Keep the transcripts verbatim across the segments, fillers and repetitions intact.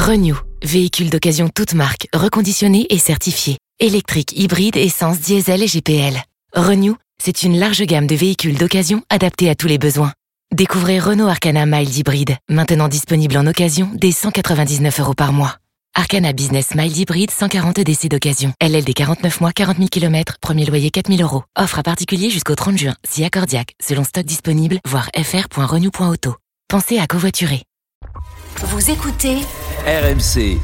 Renew, véhicule d'occasion toute marque, reconditionné et certifié. Électrique, hybride, essence, diesel et G P L. Renew, c'est une large gamme de véhicules d'occasion adaptés à tous les besoins. Découvrez Renault Arcana Mild Hybride, maintenant disponible en occasion dès cent quatre-vingt-dix-neuf euros par mois. Arcana Business Mild Hybride, cent quarante D C d'occasion. L L D quarante-neuf mois, quarante mille kilomètres, premier loyer quatre mille euros. Offre à particulier jusqu'au trente juin, si accordiaque, selon stock disponible, voire f r point renew point auto. Pensez à covoiturer. Vous écoutez R M C.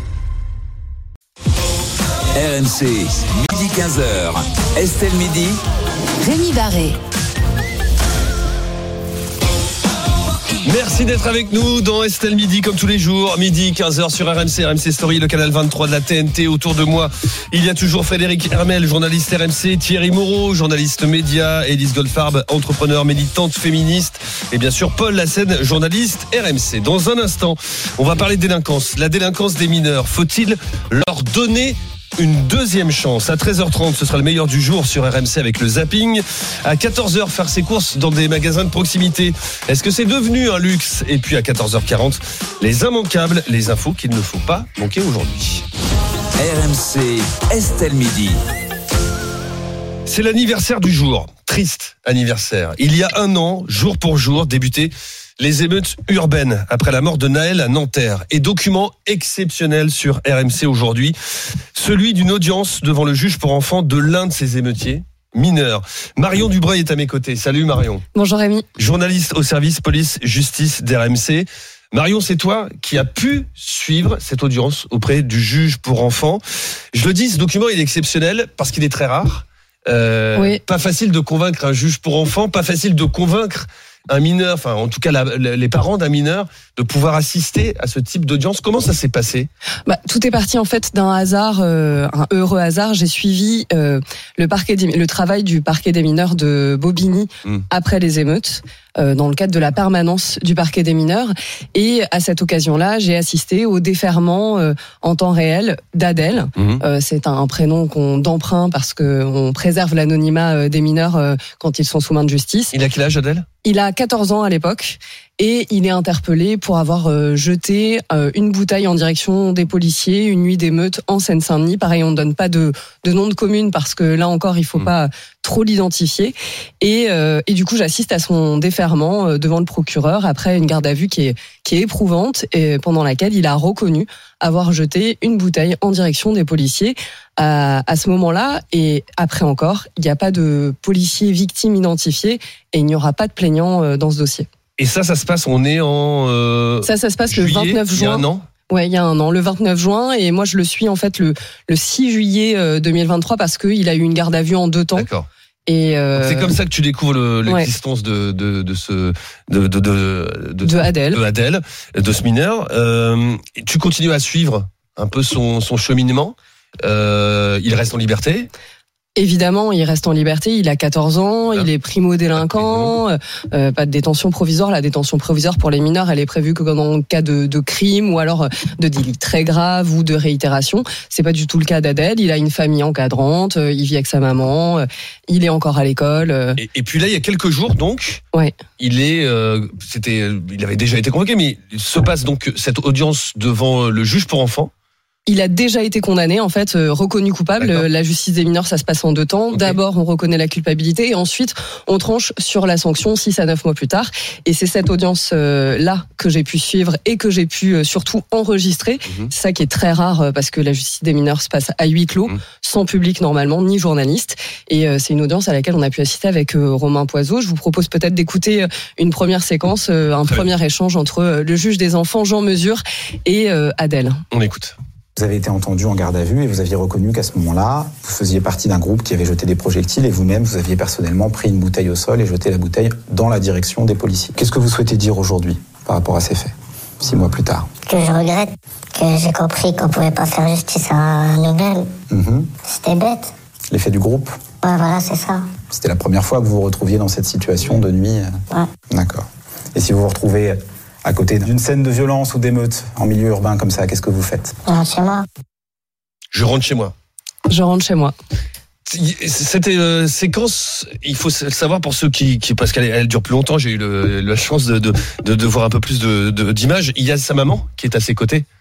R M C, midi quinze heures. Estelle Midi. Rémi Barré. Merci d'être avec nous dans Estelle Midi comme tous les jours, midi quinze heures sur R M C, R M C Story, le canal vingt-trois de la T N T. Autour de moi, il y a toujours Frédéric Hermel, journaliste R M C, Thierry Moreau, journaliste média, Élise Goldfarb, entrepreneur, militante féministe, et bien sûr Paul Lassène, journaliste R M C. Dans un instant, on va parler de délinquance, la délinquance des mineurs. Faut-il leur donner une deuxième chance? À treize heures trente, ce sera le meilleur du jour sur R M C avec le zapping. À quatorze heures, faire ses courses dans des magasins de proximité. Est-ce que c'est devenu un luxe? Et puis à quatorze heures quarante, les immanquables, les infos qu'il ne faut pas manquer aujourd'hui. R M C, Estelle Midi. C'est l'anniversaire du jour. Triste anniversaire. Il y a un an, jour pour jour, débutaient les émeutes urbaines après la mort de Naël à Nanterre. Et document exceptionnel sur R M C aujourd'hui, celui d'une audience devant le juge pour enfants de l'un de ces émeutiers mineurs. Marion Dubreuil est à mes côtés. Salut Marion. Bonjour Rémi. Journaliste au service police-justice d'R M C. Marion, c'est toi qui as pu suivre cette audience auprès du juge pour enfants. Je le dis, ce document il est exceptionnel parce qu'il est très rare. Euh, oui. Pas facile de convaincre un juge pour enfants, pas facile de convaincre un mineur, enfin en tout cas la, la, les parents d'un mineur, de pouvoir assister à ce type d'audience. Comment ça s'est passé? Bah, tout est parti en fait d'un hasard, euh, un heureux hasard. J'ai suivi euh, le parquet des, le travail du parquet des mineurs de Bobigny mmh. après les émeutes, euh, dans le cadre de la permanence du parquet des mineurs. Et à cette occasion-là, j'ai assisté au déferrement euh, en temps réel d'Adèle. Mmh. Euh, c'est un prénom qu'on d'emprunt parce que on préserve l'anonymat des mineurs euh, quand ils sont sous main de justice. Il a quel âge, Adèle? Il a quatorze ans à l'époque et il est interpellé pour avoir euh, jeté euh, une bouteille en direction des policiers une nuit d'émeute en Seine-Saint-Denis. Pareil, on ne donne pas de, de nom de commune parce que là encore, il faut mmh. pas trop l'identifier. Et, euh, et du coup, j'assiste à son déferment euh, devant le procureur après une garde à vue qui est, qui est éprouvante et pendant laquelle il a reconnu avoir jeté une bouteille en direction des policiers. À, à ce moment-là, et après encore, il n'y a pas de policier victime identifié et il n'y aura pas de plaignant dans ce dossier. Et ça, ça se passe, on est en euh, Ça, ça se passe juillet, le vingt-neuf juin. Il y a un an. Ouais, il y a un an, le vingt-neuf juin, et moi je le suis en fait le, le six juillet deux mille vingt-trois parce qu'il a eu une garde à vue en deux temps. D'accord. Et euh... c'est comme ça que tu découvres le, l'existence ouais. de, de, de ce de, de, de, de, de Adèle, de Adèle, de ce mineur. Euh, tu continues à suivre un peu son, son cheminement. Euh, il reste en liberté. Évidemment, il reste en liberté, il a quatorze ans, il est primo-délinquant, euh, pas de détention provisoire. La détention provisoire pour les mineurs, elle est prévue que dans le cas de, de crime ou alors de délit très grave ou de réitération. C'est pas du tout le cas d'Adèle, il a une famille encadrante, il vit avec sa maman, il est encore à l'école. Et, et puis là, il y a quelques jours donc, ouais. il est, euh, c'était, il avait déjà été convoqué, mais il se passe donc cette audience devant le juge pour enfants. Il a déjà été condamné, en fait, euh, reconnu coupable. D'accord. La justice des mineurs, ça se passe en deux temps. Okay. D'abord, on reconnaît la culpabilité et ensuite, on tranche sur la sanction six à neuf mois plus tard. Et c'est cette audience-là euh, que j'ai pu suivre et que j'ai pu euh, surtout enregistrer. Mm-hmm. C'est ça qui est très rare euh, parce que la justice des mineurs se passe à huis clos, mm-hmm. sans public normalement, ni journaliste. Et euh, c'est une audience à laquelle on a pu assister avec euh, Romain Poiseau. Je vous propose peut-être d'écouter une première séquence, euh, un très premier bien. échange entre euh, le juge des enfants, Jean Mesure, et euh, Adèle. On écoute. Vous avez été entendu en garde à vue et vous aviez reconnu qu'à ce moment-là, vous faisiez partie d'un groupe qui avait jeté des projectiles et vous-même, vous aviez personnellement pris une bouteille au sol et jeté la bouteille dans la direction des policiers. Qu'est-ce que vous souhaitez dire aujourd'hui par rapport à ces faits, six mois plus tard? Que je regrette, que j'ai compris qu'on pouvait pas faire justice à nous-mêmes. Mmh. C'était bête. L'effet du groupe? Ouais, voilà, c'est ça. C'était la première fois que vous vous retrouviez dans cette situation de nuit? Ouais. D'accord. Et si vous vous retrouvez à côté d'une scène de violence ou d'émeute en milieu urbain comme ça, qu'est-ce que vous faites? Je rentre chez moi. Je rentre chez moi. Je rentre chez moi. Cette euh, séquence, il faut le savoir pour ceux qui, qui parce qu'elle elle dure plus longtemps. J'ai eu le, la chance de, de, de, de voir un peu plus de, de, d'images. Il y a sa maman qui est à ses côtés. Ouais,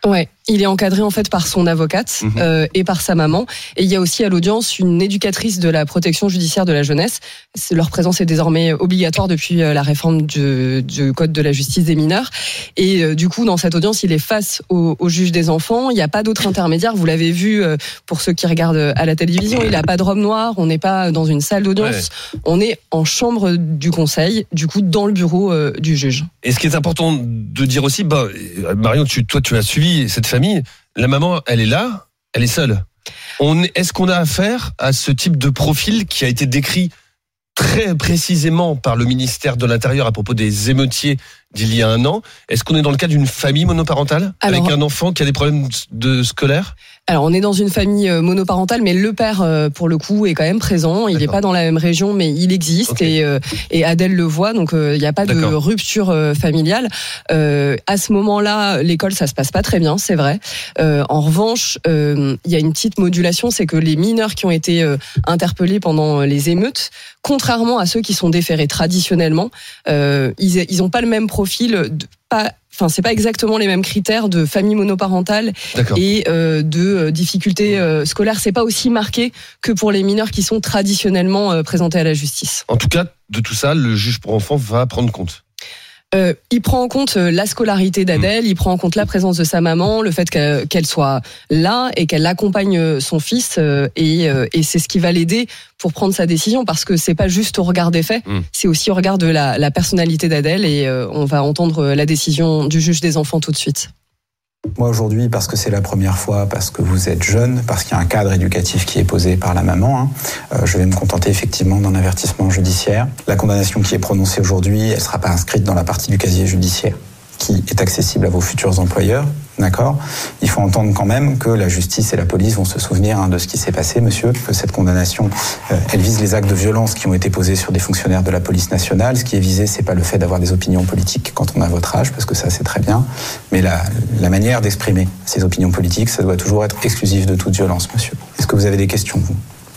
Il est encadré en fait par son avocate mmh. euh, et par sa maman. Et il y a aussi à l'audience une éducatrice de la protection judiciaire de la jeunesse. C'est, leur présence est désormais obligatoire depuis la réforme du, du code de la justice des mineurs. Et euh, du coup, dans cette audience, il est face au, au juge des enfants. Il n'y a pas d'autre intermédiaire. Vous l'avez vu euh, pour ceux qui regardent à la télévision. Il n'a pas de robe noire. On n'est pas dans une salle d'audience. Ouais. On est en chambre du conseil, du coup, dans le bureau euh, du juge. Et ce qui est important de dire aussi, bah, Marion, tu, toi, tu as suivi cette famille. La maman, elle est là, elle est seule. On, est-ce qu'on a affaire à ce type de profil qui a été décrit très précisément par le ministère de l'Intérieur à propos des émeutiers d'il y a un an? Est-ce qu'on est dans le cas d'une famille monoparentale Alors, avec un enfant qui a des problèmes de scolaires? Alors, on est dans une famille monoparentale, mais le père, pour le coup, est quand même présent. Il n'est pas dans la même région, mais il existe. Okay. Et, et Adèle le voit, donc il n'y a pas D'accord. de rupture familiale. Euh, à ce moment-là, l'école, ça se passe pas très bien, c'est vrai. Euh, en revanche, euh, il y a une petite modulation, c'est que les mineurs qui ont été euh, interpellés pendant les émeutes, contrairement à ceux qui sont déférés traditionnellement, euh, ils ils ont pas le même profil, de, pas Enfin, c'est pas exactement les mêmes critères de famille monoparentale D'accord. et euh, de euh, difficultés euh, scolaires. C'est pas aussi marqué que pour les mineurs qui sont traditionnellement euh, présentés à la justice. En tout cas, de tout ça, le juge pour enfants va prendre compte. Euh, il prend en compte la scolarité d'Adèle, mmh. il prend en compte la présence de sa maman, le fait qu'elle, qu'elle soit là et qu'elle accompagne son fils euh, et, euh, et c'est ce qui va l'aider pour prendre sa décision parce que c'est pas juste au regard des faits, mmh. c'est aussi au regard de la, la personnalité d'Adèle et euh, on va entendre la décision du juge des enfants tout de suite. Moi aujourd'hui, parce que c'est la première fois, parce que vous êtes jeune, parce qu'il y a un cadre éducatif qui est posé par la maman, hein, euh, je vais me contenter effectivement d'un avertissement judiciaire. La condamnation qui est prononcée aujourd'hui, elle ne sera pas inscrite dans la partie du casier judiciaire qui est accessible à vos futurs employeurs, d'accord ? Il faut entendre quand même que la justice et la police vont se souvenir hein, de ce qui s'est passé, monsieur, que cette condamnation, euh, elle vise les actes de violence qui ont été posés sur des fonctionnaires de la police nationale. Ce qui est visé, c'est pas le fait d'avoir des opinions politiques quand on a votre âge, parce que ça, c'est très bien, mais la, la manière d'exprimer ces opinions politiques, ça doit toujours être exclusif de toute violence, monsieur. Est-ce que vous avez des questions, vous ?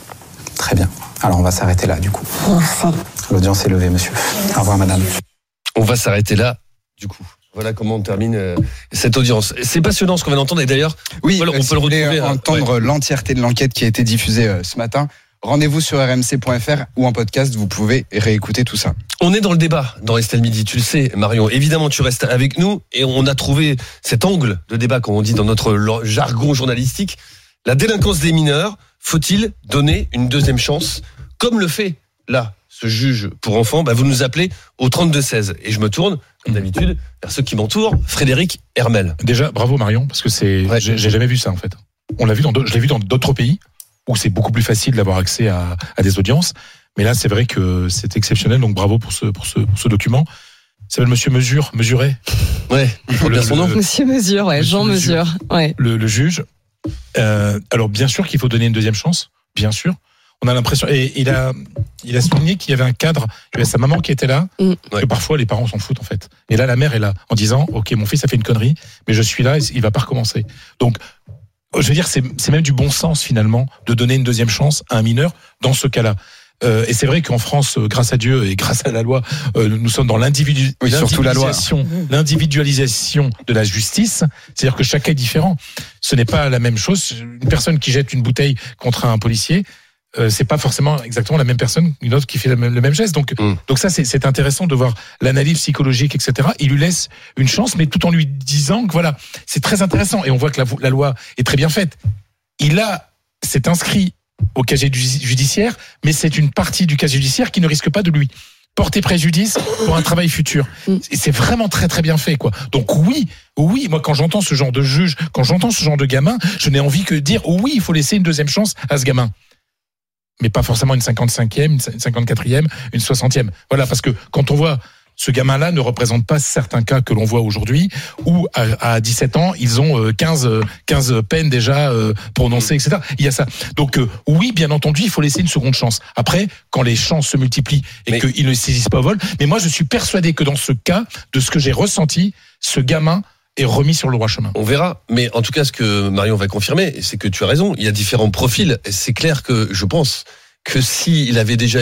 Très bien. Alors, on va s'arrêter là, du coup. L'audience est levée, monsieur. Au revoir, madame. On va s'arrêter là, du coup. Voilà comment on termine euh, cette audience. C'est passionnant ce qu'on vient d'entendre et d'ailleurs, oui, voilà, on si peut le retrouver. Entendre ouais. l'entièreté de l'enquête qui a été diffusée euh, ce matin. Rendez-vous sur r m c point f r ou en podcast, vous pouvez réécouter tout ça. On est dans le débat dans Estelle Midi, tu le sais Marion. Évidemment, tu restes avec nous et on a trouvé cet angle de débat, comme on dit dans notre jargon journalistique. La délinquance des mineurs, faut-il donner une deuxième chance, comme le fait là ce juge pour enfants? Bah, vous nous appelez au trente-deux seize et je me tourne, comme d'habitude, vers ceux qui m'entourent. Frédéric Hermel. Déjà, bravo Marion, parce que c'est, ouais. j'ai, j'ai jamais vu ça en fait. On l'a vu dans, je l'ai vu dans d'autres pays où c'est beaucoup plus facile d'avoir accès à, à des audiences, mais là c'est vrai que c'est exceptionnel. Donc bravo pour ce pour ce pour ce document. Il s'appelle Monsieur Mesure, Mesuret. Ouais, il faut dire son nom. Monsieur Mesure, ouais, Jean Mesure, ouais. Le, le juge. Euh, alors bien sûr qu'il faut donner une deuxième chance, bien sûr. On a l'impression, et il a, il a souligné qu'il y avait un cadre, il y avait sa maman qui était là, mmh. que ouais. parfois les parents s'en foutent en fait. Et là, la mère est là, en disant, ok, mon fils a fait une connerie, mais je suis là, et il va pas recommencer. Donc, je veux dire, c'est, c'est même du bon sens finalement de donner une deuxième chance à un mineur dans ce cas-là. Euh, et c'est vrai qu'en France, grâce à Dieu et grâce à la loi, euh, nous sommes dans l'individu- oui, surtout la loi. l'individualisation de la justice. C'est-à-dire que chaque cas est différent. Ce n'est pas la même chose. Une personne qui jette une bouteille contre un policier, Euh, c'est pas forcément exactement la même personne, une autre qui fait le même, le même geste. Donc, mmh. donc ça, c'est, c'est intéressant de voir l'analyse psychologique, et cetera. Il lui laisse une chance, mais tout en lui disant que voilà, c'est très intéressant. Et on voit que la, la loi est très bien faite. Il a, c'est inscrit au casier judiciaire, mais c'est une partie du casier judiciaire qui ne risque pas de lui porter préjudice pour un travail futur. Et c'est vraiment très très bien fait, quoi. Donc oui, oui, moi quand j'entends ce genre de juge, quand j'entends ce genre de gamin, je n'ai envie que de dire oui, il faut laisser une deuxième chance à ce gamin. Mais pas forcément une cinquante-cinquième, une cinquante-quatrième, une soixantième. Voilà, parce que quand on voit ce gamin-là ne représente pas certains cas que l'on voit aujourd'hui, où à, à dix-sept ans, ils ont quinze, quinze peines déjà prononcées, et cetera. Il y a ça. Donc oui, bien entendu, il faut laisser une seconde chance. Après, quand les chances se multiplient et mais... qu'ils ne saisissent pas au vol, mais moi je suis persuadé que dans ce cas, de ce que j'ai ressenti, ce gamin est remis sur le droit chemin. On verra, mais en tout cas, ce que Marion va confirmer, c'est que tu as raison, il y a différents profils. C'est clair que je pense que s'il avait déjà eu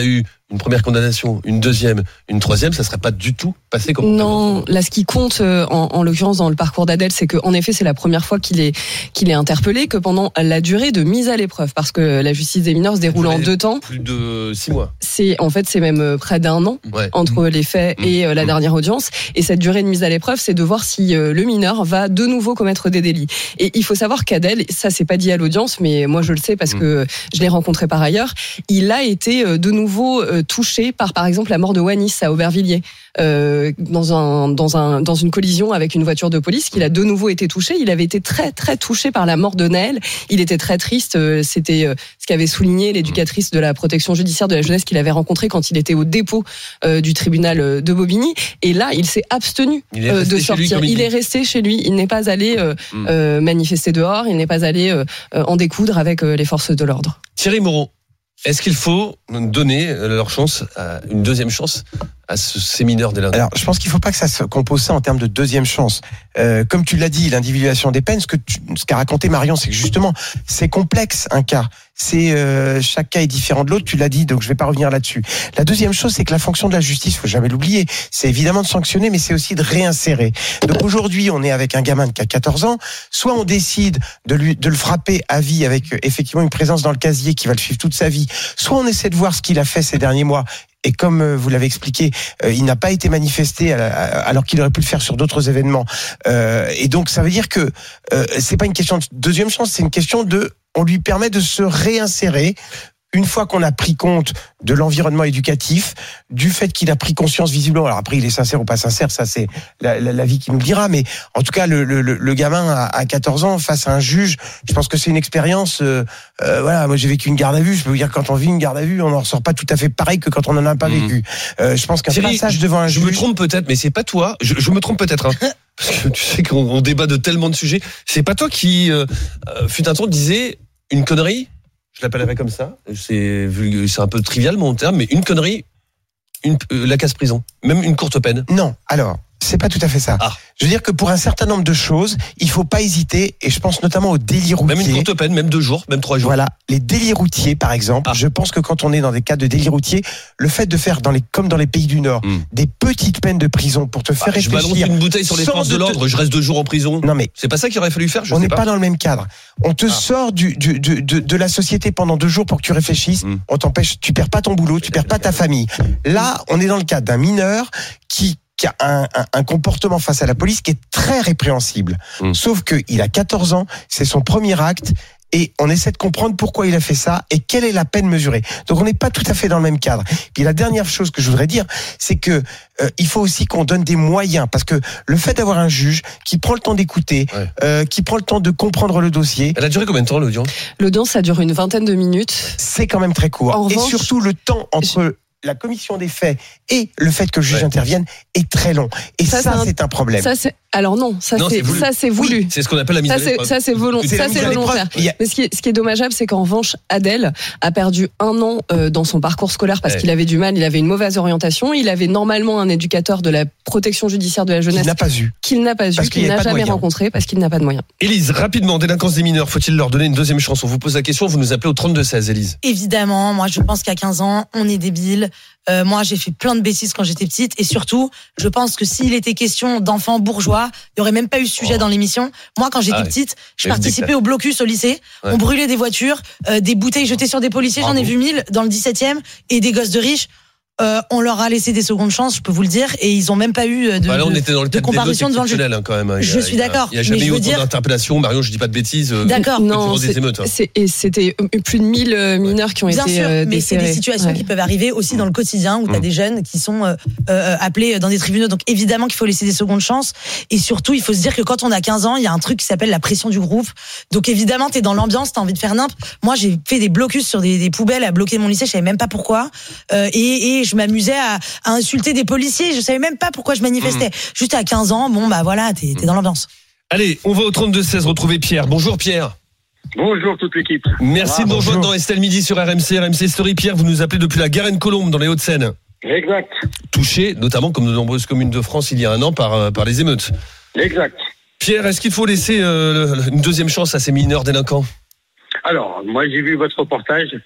une première condamnation, une deuxième, une troisième, ça serait pas du tout passé comme non. Là, ce qui compte euh, en, en l'occurrence dans le parcours d'Adel, c'est qu'en effet, c'est la première fois qu'il est qu'il est interpellé, que pendant la durée de mise à l'épreuve, parce que la justice des mineurs se déroule en deux temps. Plus de six mois. C'est en fait c'est même près d'un an ouais. entre les faits mmh. et euh, la mmh. dernière audience. Et cette durée de mise à l'épreuve, c'est de voir si euh, le mineur va de nouveau commettre des délits. Et il faut savoir qu'Adel, ça c'est pas dit à l'audience, mais moi je le sais parce mmh. que je l'ai rencontré par ailleurs. Il a été euh, de nouveau euh, touché par par exemple la mort de Wanis à Aubervilliers. Euh, dans un dans un dans une collision avec une voiture de police, qu'il a de nouveau été touché. Il avait été très très touché par la mort de Naël. Il était très triste. C'était ce qu'avait souligné l'éducatrice de la protection judiciaire de la jeunesse qu'il avait rencontrée quand il était au dépôt euh, du tribunal de Bobigny. Et là, il s'est abstenu euh, de sortir. Lui, il, il est resté chez lui. Il n'est pas allé euh, mmh. euh, manifester dehors. Il n'est pas allé euh, en découdre avec euh, les forces de l'ordre. Thierry Moreau, est-ce qu'il faut donner leur chance, à, une deuxième chance à ce, ces mineurs délinquants? Alors, je pense qu'il ne faut pas que ça se compose ça en termes de deuxième chance. Euh, comme tu l'as dit, l'individualisation des peines, ce que tu, ce qu'a raconté Marion, c'est que justement, c'est complexe un cas. C'est euh, chaque cas est différent de l'autre. Tu l'as dit, donc je vais pas revenir là-dessus. La deuxième chose, c'est que la fonction de la justice, faut jamais l'oublier, c'est évidemment de sanctionner, mais c'est aussi de réinsérer. Donc aujourd'hui, on est avec un gamin qui a quatorze ans. Soit on décide de lui de le frapper à vie avec euh, effectivement une présence dans le casier qui va le suivre toute sa vie. Soit on essaie de voir ce qu'il a fait ces derniers mois. Et comme vous l'avez expliqué, euh, il n'a pas été manifesté alors qu'il aurait pu le faire sur d'autres événements. Euh, et donc ça veut dire que euh, c'est pas une question de deuxième chance, c'est une question de, on lui permet de se réinsérer. Une fois qu'on a pris compte de l'environnement éducatif, du fait qu'il a pris conscience visiblement, alors après il est sincère ou pas sincère, ça c'est la, la, la vie qui nous le dira, mais en tout cas le, le, le gamin à quatorze ans face à un juge, je pense que c'est une expérience, euh, euh, voilà, moi j'ai vécu une garde à vue, je peux vous dire que quand on vit une garde à vue, on n'en ressort pas tout à fait pareil que quand on n'en a pas mmh. vécu. Euh, je pense qu'un Thierry, passage devant un je juge... Je me trompe peut-être, mais c'est pas toi, je, je me trompe peut-être, hein. Parce que tu sais qu'on on débat de tellement de sujets, c'est pas toi qui, euh, fut un temps, disait une connerie. Je l'appellerais comme ça. C'est, c'est un peu trivial mon terme, mais une connerie, une, euh, la casse-prison, même une courte peine. Non, alors, c'est pas tout à fait ça. Ah. Je veux dire que pour un certain nombre de choses, il faut pas hésiter, et je pense notamment aux délits routiers. Même une courte peine, même deux jours, même trois jours. Voilà, les délits routiers, par exemple. Ah. Je pense que quand on est dans des cas de délits routiers, le fait de faire, dans les, comme dans les pays du Nord, mm. des petites peines de prison pour te faire bah, réfléchir. Je balance une bouteille sur les forces de, de l'ordre, te... je reste deux jours en prison. Non mais c'est pas ça qu'il aurait fallu faire. Je on sais n'est pas. pas dans le même cadre. On te ah. sort du, du, du, de, de la société pendant deux jours pour que tu réfléchisses. Mm. On t'empêche, tu perds pas ton boulot, tu perds pas ta famille. Là, on est dans le cadre d'un mineur qui qui a un, un, un comportement face à la police qui est très répréhensible. Mmh. Sauf qu'il a quatorze ans, c'est son premier acte, et on essaie de comprendre pourquoi il a fait ça et quelle est la peine mesurée. Donc on n'est pas tout à fait dans le même cadre. Puis la dernière chose que je voudrais dire, c'est que euh, il faut aussi qu'on donne des moyens, parce que le fait d'avoir un juge qui prend le temps d'écouter, ouais. euh, qui prend le temps de comprendre le dossier. Elle a duré combien de temps l'audience ? L'audience, ça dure une vingtaine de minutes. C'est quand même très court. En et revanche, surtout le temps entre... Je... la commission des faits et le fait que le juge ouais. intervienne est très long. Et ça, ça c'est, un, c'est un problème. Ça, c'est, alors non, ça, non, c'est, c'est voulu. Ça, c'est voulu. Oui, c'est ce qu'on appelle la mise ça, à l'épreuve. Ça, c'est, volont, ça, c'est volontaire. A... Mais ce qui, est, ce qui est dommageable, c'est qu'en revanche, Adel a perdu un an euh, dans son parcours scolaire parce ouais. qu'il avait du mal, il avait une mauvaise orientation. Il avait normalement un éducateur de la protection judiciaire de la jeunesse. Qu'il n'a pas eu. Qu'il n'a pas eu, qu'il n'a jamais rencontré parce qu'il n'a pas de moyens. Élise, rapidement, délinquance des mineurs, faut-il leur donner une deuxième chance ? On vous pose la question, vous nous appelez au trente-deux seize, Élise. Évidemment, moi je pense qu'à quinze ans, on est débile. Euh, moi, j'ai fait plein de bêtises quand j'étais petite, et surtout, je pense que s'il était question d'enfants bourgeois, il n'y aurait même pas eu ce sujet oh. dans l'émission. Moi, quand j'étais ah, petite, je participais au blocus au lycée. Ouais. On brûlait des voitures, euh, des bouteilles jetées sur des policiers. Bravo. J'en ai vu mille dans le dix-septième, et des gosses de riches. Euh, on leur a laissé des secondes chances, je peux vous le dire, et ils ont même pas eu de, bah là, on de, était dans le de comparution devant le juge. Hein, quand même. Je a, suis d'accord. Il n'y a jamais mais eu autant dire... d'interpellations. Marion, je dis pas de bêtises. D'accord. Non, c'est, émeutes, hein. c'est, et c'était plus de mille mineurs qui ont Bien été sûr, euh, mais c'est des situations ouais. qui peuvent arriver aussi dans le quotidien où mmh. tu as des jeunes qui sont euh, euh, appelés dans des tribunaux. Donc évidemment qu'il faut laisser des secondes chances. Et surtout, il faut se dire que quand on a quinze ans, il y a un truc qui s'appelle la pression du groupe. Donc évidemment, tu es dans l'ambiance, tu as envie de faire nimp. Moi, j'ai fait des blocus sur des, des poubelles à bloquer mon lycée, je savais même pas pourquoi. Euh, et, et je m'amusais à à insulter des policiers, je savais même pas pourquoi je manifestais. Mmh. Juste à quinze ans, bon bah voilà, t'es, t'es dans l'ambiance. Allez, on va au trente-deux seize retrouver Pierre. Bonjour Pierre. Bonjour toute l'équipe. Merci ah, de nous rejoindre dans Estelle Midi sur R M C, R M C Story. Pierre, vous nous appelez depuis la Garenne-Colombe dans les Hauts-de-Seine. Exact. Touché, notamment comme de nombreuses communes de France il y a un an par, par les émeutes. Exact. Pierre, est-ce qu'il faut laisser euh, une deuxième chance à ces mineurs délinquants ? Alors, moi j'ai vu votre reportage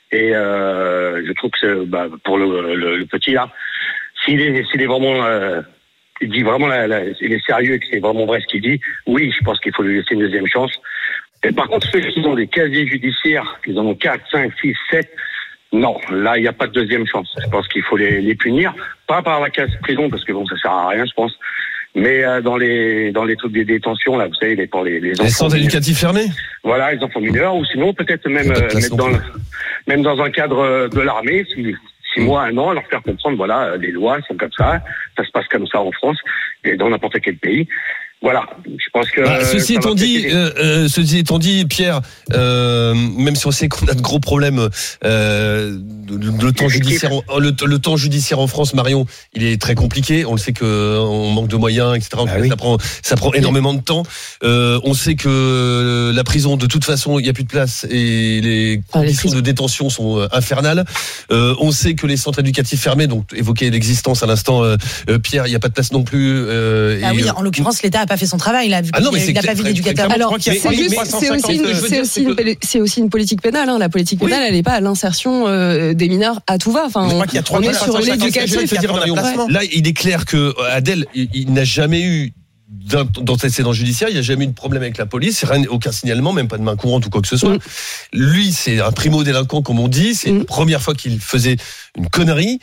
Et euh, je trouve que c'est, bah, pour le, le, le petit là, s'il est, s'il est vraiment, euh, il dit vraiment, la, la, il est sérieux et que c'est vraiment vrai ce qu'il dit, oui, je pense qu'il faut lui laisser une deuxième chance. Et par contre, ceux qui ont des casiers judiciaires, qui en ont quatre, cinq, six, sept, non, là, il n'y a pas de deuxième chance. Je pense qu'il faut les, les punir, pas par la case prison, parce que bon, ça sert à rien, je pense, mais euh, dans les dans les trucs des détentions, là, vous savez, les, pour les, les enfants. Les centres éducatifs fermés. Voilà, les enfants mineurs, ou sinon peut-être même euh, mettre dans le, même dans un cadre de l'armée, si, six mois, un an, leur faire comprendre, voilà, les lois sont comme ça, ça se passe comme ça en France et dans n'importe quel pays. Voilà, je pense que. Bah, ceci étant dit, euh, euh, ceci étant dit, Pierre, euh, même si on sait qu'on a de gros problèmes, euh, le, le temps judiciaire, le, le temps judiciaire en France, Marion, il est très compliqué. On le sait que on manque de moyens, et cetera. Bah oui. Ça prend, ça prend énormément de temps. Euh, on sait que la prison, de toute façon, il n'y a plus de place et les ah, conditions les de détention sont infernales. Euh, on sait que les centres éducatifs fermés, donc évoquer l'existence à l'instant, euh, Pierre, il n'y a pas de place non plus. Euh, ah et, oui, en l'occurrence, l'État pas fait son travail là, vu ah non, qu'il n'a pas vu d'éducateur. Alors c'est, juste, c'est, aussi une, c'est, aussi une, c'est aussi une politique pénale. Hein. La politique pénale, oui. Elle n'est pas à l'insertion euh, des mineurs à tout va. Enfin, on, on est sur l'éducatif. Là, il est clair que Adèle, il, il n'a jamais eu d'antécédent judiciaire, il n'y a jamais eu de problème avec la police, rien, aucun signalement, même pas de main courante ou quoi que ce soit. Mm. Lui, c'est un primo-délinquant, comme on dit, c'est mm. la première fois qu'il faisait une connerie.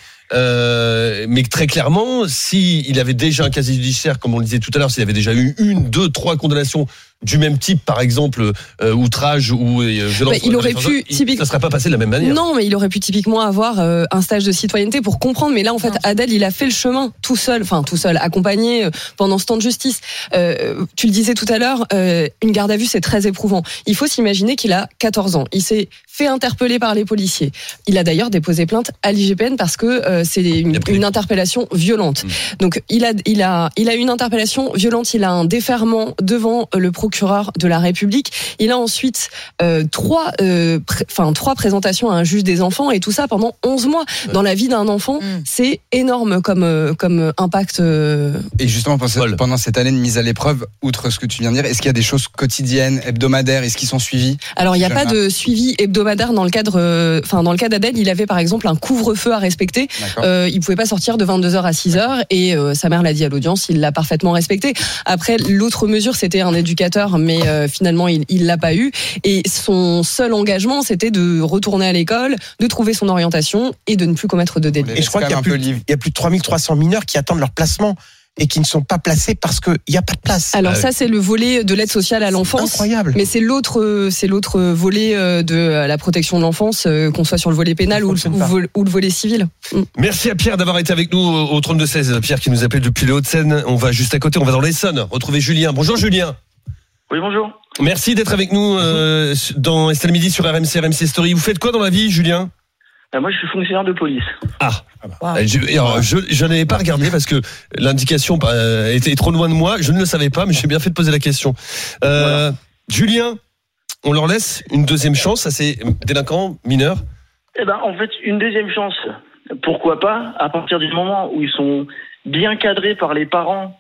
Euh, mais très clairement, si il avait déjà un casier judiciaire, comme on le disait tout à l'heure, s'il avait déjà eu une, deux, trois condamnations du même type, par exemple, euh, outrage ou euh, violence, bah, il aurait pu typique... ça serait pas passé de la même manière. Non, mais il aurait pu typiquement avoir euh, un stage de citoyenneté pour comprendre. Mais là, en fait, non. Adèle, il a fait le chemin tout seul, enfin tout seul, accompagné euh, pendant ce temps de justice. Euh, tu le disais tout à l'heure, euh, une garde à vue, c'est très éprouvant. Il faut s'imaginer qu'il a quatorze ans. Il s'est fait interpeller par les policiers. Il a d'ailleurs déposé plainte à l'I G P N parce que euh, c'est une, une interpellation violente. Mmh. Donc il a, il a, il a une interpellation violente. Il a un déferment devant le procureur de la République. Il a ensuite euh, trois, euh, enfin pr- trois présentations à un juge des enfants et tout ça pendant onze mois. Ouais. Dans la vie d'un enfant, mmh. c'est énorme comme euh, comme impact. Euh... Et justement pendant cette année de mise à l'épreuve, outre ce que tu viens de dire, est-ce qu'il y a des choses quotidiennes, hebdomadaires, est-ce qu'ils sont suivis ? Alors il n'y a pas de suivi hebdomadaire dans le cadre, enfin euh, dans le cas d'Adèle, il avait par exemple un couvre-feu à respecter. Euh, il pouvait pas sortir de vingt-deux heures à six heures et euh, sa mère l'a dit à l'audience, il l'a parfaitement respecté. Après, l'autre mesure, c'était un éducateur, mais euh, finalement, il, il l'a pas eu. Et son seul engagement, c'était de retourner à l'école, de trouver son orientation et de ne plus commettre de délits. Et je crois qu'il y a, plus, il y a plus de trois mille trois cents mineurs qui attendent leur placement et qui ne sont pas placés parce qu'il n'y a pas de place. Alors ah, ça, c'est le volet de l'aide sociale à l'enfance. Incroyable. Mais c'est l'autre, c'est l'autre volet de la protection de l'enfance, qu'on soit sur le volet pénal ou le, ou le volet civil. Merci à Pierre d'avoir été avec nous au trente-deux seize. Pierre qui nous appelle depuis les Hauts-de-Seine. On va juste à côté, on va dans l'Essonne retrouver Julien. Bonjour Julien. Oui, bonjour. Merci d'être avec nous euh, dans Estelle Midi sur R M C, R M C Story. Vous faites quoi dans la vie, Julien ? Moi, je suis fonctionnaire de police. Ah, wow. je, alors, je, je n'avais pas regardé parce que l'indication euh, était trop loin de moi. Je ne le savais pas, mais j'ai bien fait de poser la question. Euh, voilà. Julien, on leur laisse une deuxième chance à ces délinquants mineurs ? Eh ben, en fait, une deuxième chance, pourquoi pas, à partir du moment où ils sont bien cadrés par les parents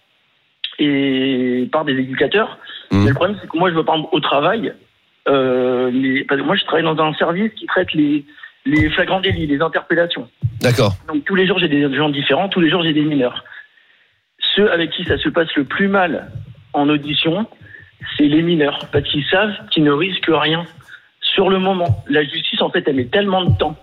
et par des éducateurs. Mmh. Mais le problème, c'est que moi, je veux par exemple au travail. Euh, les, parce que moi, je travaille dans un service qui traite les les flagrants délits, les interpellations. D'accord. Donc tous les jours j'ai des gens différents, tous les jours j'ai des mineurs. Ceux avec qui ça se passe le plus mal en audition, c'est les mineurs, parce qu'ils savent qu'ils ne risquent rien sur le moment. La justice en fait elle met tellement de temps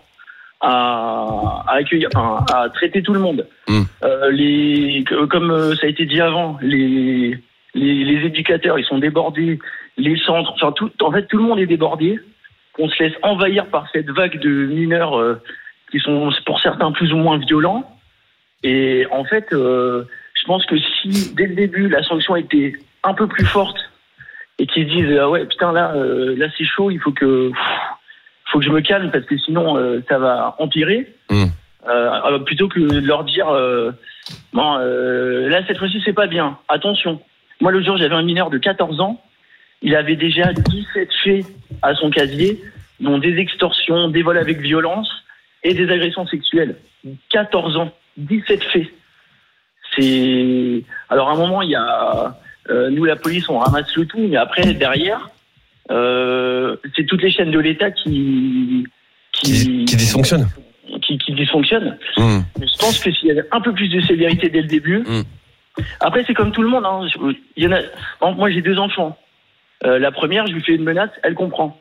à, à accueillir, enfin, à traiter tout le monde. Mmh. Euh, les, comme ça a été dit avant, les, les les éducateurs ils sont débordés, les centres, enfin tout, en fait tout le monde est débordé. On se laisse envahir par cette vague de mineurs euh, qui sont pour certains plus ou moins violents. Et en fait, euh, je pense que si dès le début la sanction était un peu plus forte et qu'ils se disent ah ouais putain là euh, là c'est chaud, il faut que pff, faut que je me calme parce que sinon euh, ça va empirer. Mmh. Euh, plutôt que de leur dire euh, bon euh, là cette fois-ci c'est pas bien. Attention. Moi l'autre jour j'avais un mineur de quatorze ans. Il avait déjà dix-sept faits à son casier, dont des extorsions, des vols avec violence et des agressions sexuelles. quatorze ans, dix-sept faits. C'est... Alors à un moment, il y a... Euh, nous, la police, on ramasse le tout, mais après, derrière, euh, c'est toutes les chaînes de l'État qui... qui, qui dysfonctionnent. Qui, qui dysfonctionnent. Mmh. Mais je pense que s'il y avait un peu plus de sévérité dès le début. Mmh. Après, c'est comme tout le monde. Hein. Il y en a. Bon, moi, j'ai deux enfants. Euh, la première, je lui fais une menace, elle comprend.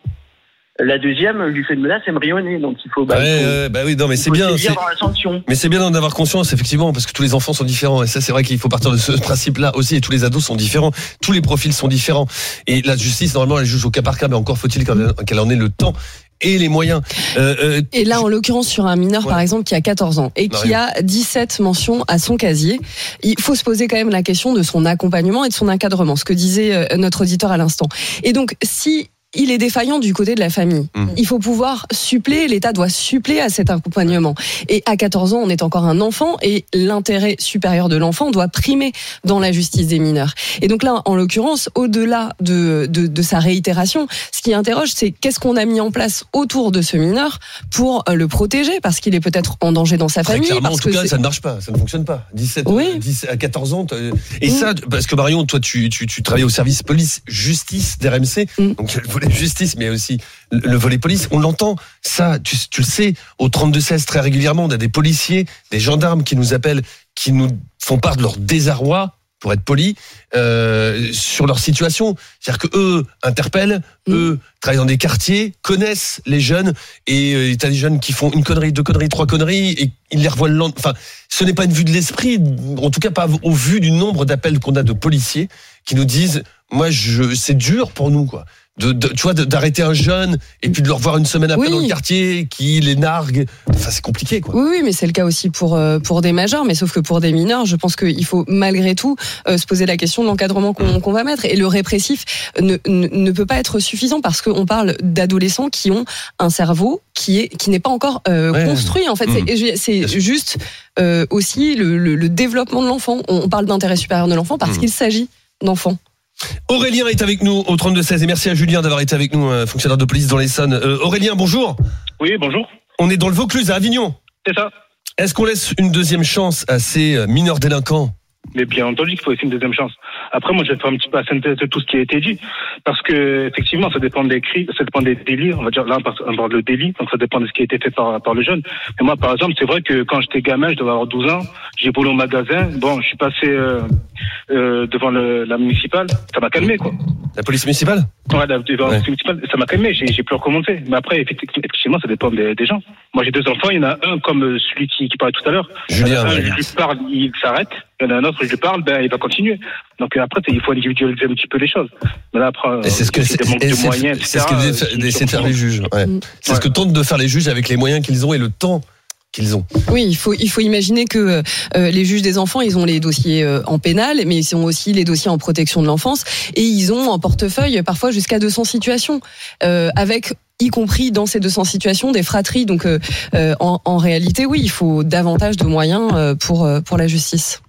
La deuxième, je lui fais une menace, elle me rit au nez. Donc il faut. Bah, ouais, il faut, euh, bah oui, non, mais c'est bien. C'est... Dans la sanction. Mais c'est bien d'en avoir conscience, effectivement, parce que tous les enfants sont différents. Et ça, c'est vrai qu'il faut partir de ce principe-là aussi. Et tous les ados sont différents. Tous les profils sont différents. Et la justice, normalement, elle juge au cas par cas, mais encore faut-il qu'elle en ait le temps et les moyens. Euh, euh, et là, en l'occurrence, sur un mineur, ouais. par exemple, qui a quatorze ans et qui a dix-sept mentions à son casier, il faut se poser quand même la question de son accompagnement et de son encadrement, ce que disait notre auditeur à l'instant. Et donc, si il est défaillant du côté de la famille. Mmh. Il faut pouvoir suppléer, l'État doit suppléer à cet accompagnement. Et à quatorze ans, on est encore un enfant et l'intérêt supérieur de l'enfant doit primer dans la justice des mineurs. Et donc là, en l'occurrence, au-delà de, de, de sa réitération, ce qui interroge, c'est qu'est-ce qu'on a mis en place autour de ce mineur pour le protéger, parce qu'il est peut-être en danger dans sa Très famille. Clairement, parce en tout que cas, c'est... ça ne marche pas, ça ne fonctionne pas. dix-sept, oui. dix à quatorze ans. Et mmh. ça, parce que Marion, toi, tu, tu, tu travailles au service police-justice d'R M C, mmh. donc le justice, mais aussi le volet police. On l'entend, ça, tu, tu le sais, au trente-deux seize très régulièrement, on a des policiers, des gendarmes qui nous appellent, qui nous font part de leur désarroi, pour être poli, euh, sur leur situation. C'est-à-dire que eux interpellent, mmh. eux travaillent dans des quartiers, connaissent les jeunes, et euh, t'as des jeunes qui font une connerie, deux conneries, trois conneries, et ils les revoient le lendemain. Enfin, ce n'est pas une vue de l'esprit, en tout cas pas au vu du nombre d'appels qu'on a de policiers qui nous disent, moi, je, c'est dur pour nous, quoi. De, de, tu vois, d'arrêter un jeune et puis de le revoir une semaine après oui. dans le quartier, qui les nargue. Enfin, c'est compliqué, quoi. Oui, oui, mais c'est le cas aussi pour pour des majeurs, mais sauf que pour des mineurs, je pense qu'il faut malgré tout euh, se poser la question de l'encadrement qu'on, qu'on va mettre. Et le répressif ne, ne, ne peut pas être suffisant parce qu'on parle d'adolescents qui ont un cerveau qui est qui n'est pas encore euh, ouais. construit. En fait, mmh. c'est, c'est juste euh, aussi le, le, le développement de l'enfant. On parle d'intérêt supérieur de l'enfant parce mmh. qu'il s'agit d'enfants. Aurélien est avec nous au trente-deux seize et merci à Julien d'avoir été avec nous, fonctionnaire de police dans l'Essonne. Euh, Aurélien, bonjour. Oui, bonjour. On est dans le Vaucluse, à Avignon. C'est ça. Est-ce qu'on laisse une deuxième chance à ces mineurs délinquants ? Mais bien entendu qu'il faut laisser une deuxième chance. Après, moi, je vais faire un petit peu la synthèse de tout ce qui a été dit. Parce que, effectivement, ça dépend des cris, ça dépend des délits. On va dire, là, on parle de délit. Donc, ça dépend de ce qui a été fait par, par le jeune. Et moi, par exemple, c'est vrai que quand j'étais gamin, je devais avoir douze ans, j'ai boulé au magasin. Bon, je suis passé, euh, euh, devant le, la municipale. Ça m'a calmé, quoi. La police municipale? Ouais, la, devant ouais. la police municipale. Ça m'a calmé. J'ai, j'ai plus recommencé. Mais après, effectivement, ça dépend des, des gens. Moi, j'ai deux enfants. Il y en a un comme celui qui, qui parlait tout à l'heure. Julien. Un, je lui parle, il s'arrête. Il y en a un autre, je lui parle, ben, il va continuer. Donc après, il faut individualiser un petit peu les choses. Mais là, après, et c'est ce que c'est, de c'est, moyens, c'est ce que essaient de faire les juges. Ouais. Mmh. C'est ouais. ce que tentent de faire les juges avec les moyens qu'ils ont et le temps qu'ils ont. Oui, il faut il faut imaginer que euh, les juges des enfants, ils ont les dossiers euh, en pénal, mais ils ont aussi les dossiers en protection de l'enfance, et ils ont en portefeuille parfois jusqu'à deux cents situations, euh, avec y compris dans ces deux cents situations des fratries. Donc euh, euh, en, en réalité, oui, il faut davantage de moyens euh, pour euh, pour la justice.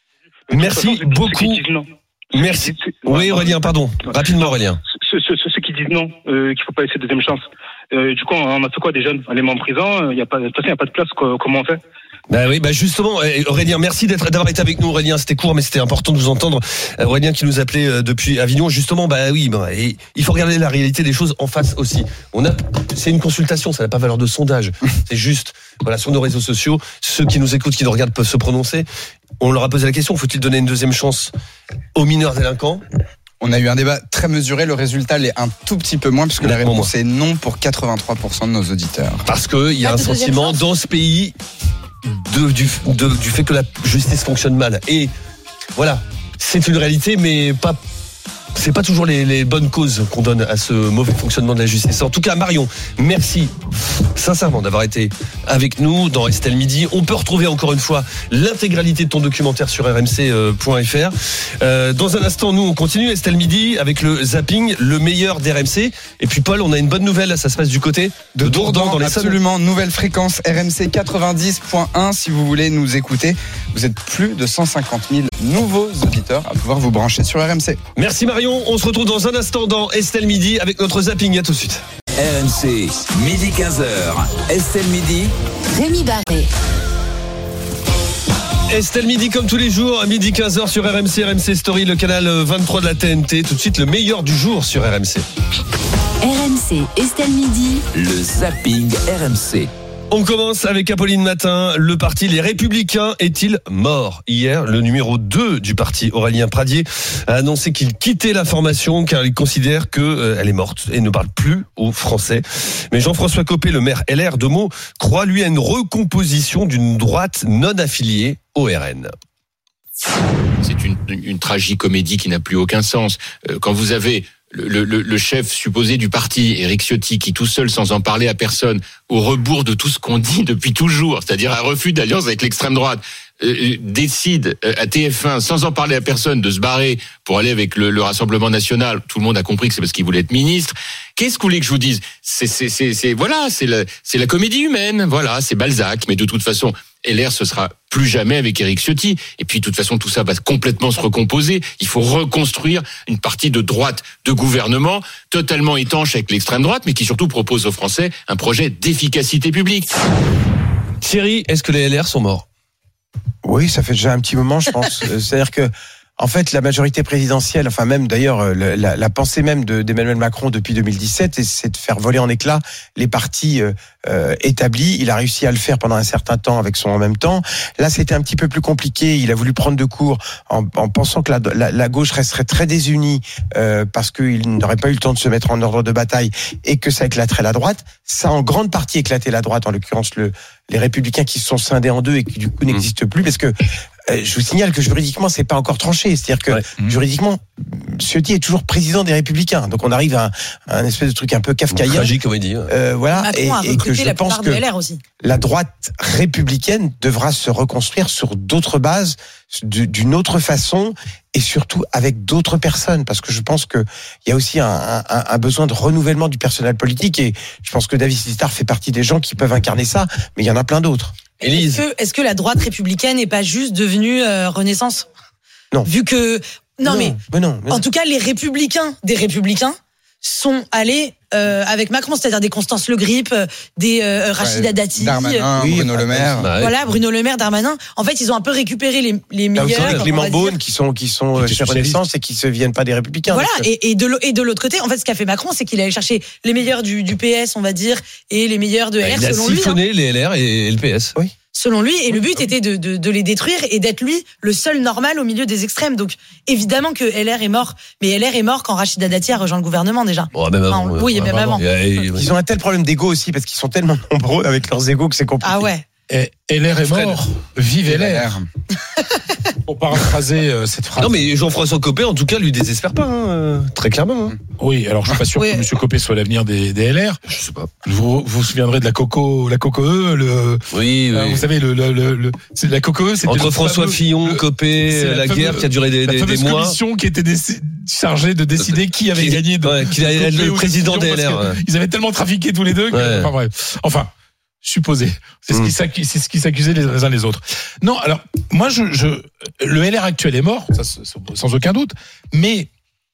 Merci beaucoup. Merci. Oui, Aurélien, pardon. Rapidement, Aurélien. Ceux, ceux, ceux qui disent non, euh, qu'il faut pas laisser de deuxième chance. Euh, du coup, on a fait quoi des jeunes? On les met en prison. Il y a pas, de toute façon, il y a pas de place. Quoi, comment on fait? Bah oui, bah justement, Aurélien, merci d'être, d'avoir été avec nous, Aurélien. C'était court, mais c'était important de vous entendre. Aurélien qui nous appelait depuis Avignon, justement. Bah oui, bah, et il faut regarder la réalité des choses en face aussi. On a, c'est une consultation, ça n'a pas valeur de sondage. C'est juste, voilà, sur nos réseaux sociaux, ceux qui nous écoutent, qui nous regardent peuvent se prononcer. On leur a posé la question, faut-il donner une deuxième chance aux mineurs délinquants? On a eu un débat très mesuré, le résultat l'est un tout petit peu moins, puisque la réponse est non pour quatre-vingt-trois pour cent de nos auditeurs. Parce qu'il y a un sentiment dans ce pays de, du, de, du fait que la justice fonctionne mal. Et voilà, c'est une réalité, mais pas... c'est pas toujours les, les bonnes causes qu'on donne à ce mauvais fonctionnement de la justice. En tout cas, Marion, merci sincèrement d'avoir été avec nous dans Estelle Midi. On peut retrouver encore une fois l'intégralité de ton documentaire sur r m c point f r. Euh, dans un instant, nous, on continue Estelle Midi avec le zapping, le meilleur d'R M C. Et puis Paul, on a une bonne nouvelle, ça se passe du côté de, de Dourdan, dans les absolument, nouvelle fréquence R M C quatre-vingt-dix point un. Si vous voulez nous écouter, vous êtes plus de cent cinquante mille nouveaux auditeurs à pouvoir vous brancher sur R M C. Merci Marion. On se retrouve dans un instant dans Estelle Midi avec notre zapping. À tout de suite. R M C, midi quinze heures. Estelle Midi. Rémi Barré. Estelle Midi comme tous les jours, à midi quinze heures sur R M C, R M C Story, le canal vingt-trois de la T N T. Tout de suite, le meilleur du jour sur R M C. R M C, Estelle Midi. Le zapping R M C. On commence avec Apolline Matin. Le parti Les Républicains est-il mort ? Hier, le numéro deux du parti, Aurélien Pradier, a annoncé qu'il quittait la formation car il considère qu'elle euh, est morte et ne parle plus aux Français. Mais Jean-François Copé, le maire L R de Meaux, croit lui à une recomposition d'une droite non affiliée au R N. C'est une, une tragicomédie qui n'a plus aucun sens. Euh, quand vous avez le, le, le chef supposé du parti, Éric Ciotti, qui tout seul, sans en parler à personne, au rebours de tout ce qu'on dit depuis toujours, c'est-à-dire un refus d'alliance avec l'extrême droite, euh, décide euh, à T F un, sans en parler à personne, de se barrer pour aller avec le, le Rassemblement National. Tout le monde a compris que c'est parce qu'il voulait être ministre. Qu'est-ce que vous voulez que je vous dise ? C'est, c'est, c'est, c'est, voilà, c'est la, c'est la comédie humaine. Voilà, c'est Balzac. Mais de toute façon, L R, ce sera plus jamais avec Éric Ciotti. Et puis, de toute façon, tout ça va complètement se recomposer. Il faut reconstruire une partie de droite de gouvernement totalement étanche avec l'extrême droite, mais qui surtout propose aux Français un projet d'efficacité publique. Thierry, est-ce que les L R sont morts ? Oui, ça fait déjà un petit moment, je pense. C'est-à-dire que, en fait, la majorité présidentielle, enfin même d'ailleurs, la, la pensée même de, d'Emmanuel Macron depuis deux mille dix-sept, c'est de faire voler en éclats les partis euh, établis. Il a réussi à le faire pendant un certain temps avec son en même temps. Là, c'était un petit peu plus compliqué. Il a voulu prendre de court en, en pensant que la, la, la gauche resterait très désunie euh, parce qu'il n'aurait pas eu le temps de se mettre en ordre de bataille et que ça éclaterait la droite. Ça a en grande partie éclaté la droite, en l'occurrence le, les Républicains qui se sont scindés en deux et qui du coup n'existent plus parce que je vous signale que juridiquement, c'est pas encore tranché. C'est-à-dire que ouais. juridiquement, Ciotti est toujours président des Républicains. Donc on arrive à un, à un espèce de truc un peu kafkaïen. Tragique, comme il dit. Ouais. Euh, voilà. Macron et, a et que je la pense que de L R aussi. La droite républicaine devra se reconstruire sur d'autres bases, d'une autre façon, et surtout avec d'autres personnes. Parce que je pense que il y a aussi un, un, un besoin de renouvellement du personnel politique. Et je pense que David Lisnard fait partie des gens qui peuvent incarner ça. Mais il y en a plein d'autres. Est-ce que, est-ce que la droite républicaine n'est pas juste devenue euh, Renaissance ? Non. Vu que non, non mais, mais, non, mais en non. tout cas les républicains des républicains sont allés euh, avec Macron, c'est-à-dire des Constance Le Grip, des euh, Rachida ouais, Dati, Darmanin, oui, Bruno Le Maire. Bah, voilà, Bruno Le Maire, Darmanin. En fait, ils ont un peu récupéré les, les meilleurs. Clément Beaune qui sont qui sont chez Renaissance et qui se viennent pas des Républicains. Voilà. Et, et de et de l'autre côté, en fait, ce qu'a fait Macron, c'est qu'il allait chercher les meilleurs du, du P S, on va dire, et les meilleurs de L R. Il a selon siphonné lui, hein. les L R et le P S. Oui. Selon lui, et le but était de, de, de les détruire et d'être lui le seul normal au milieu des extrêmes. Donc évidemment que L R est mort, mais L R est mort quand Rachida Dati a rejoint le gouvernement déjà. Bon, même avant, enfin, oui, ouais, même avant. Ils ont un tel problème d'ego aussi parce qu'ils sont tellement nombreux avec leurs égos que c'est compliqué. Ah ouais. Et L R est mort, vive L R. Pour paraphraser euh, cette phrase. Non mais Jean-François Copé en tout cas lui désespère pas hein, euh, très clairement. Hein. Oui, alors je suis pas sûr oui. que M. Copé soit l'avenir des, des L R. Je sais pas. Vous vous souviendrez de la Coco, la Coco E, le. Oui. Euh, oui. Vous savez le le le, le c'est la Coco E, c'était entre le François fameux, Fillon, le, Copé, la, la fameux, guerre qui a duré des, des, des mois. La commission qui était déc- chargée de décider qui avait qui, gagné. De, ouais, qui allait être le président des L R. Ouais. Ils avaient tellement trafiqué tous les deux. Que, ouais. Enfin bref. Enfin. Supposé. C'est mmh. ce qui c'est ce qui s'accusaient les uns les autres. Non, alors moi je, je le L R actuel est mort, ça, sans aucun doute, mais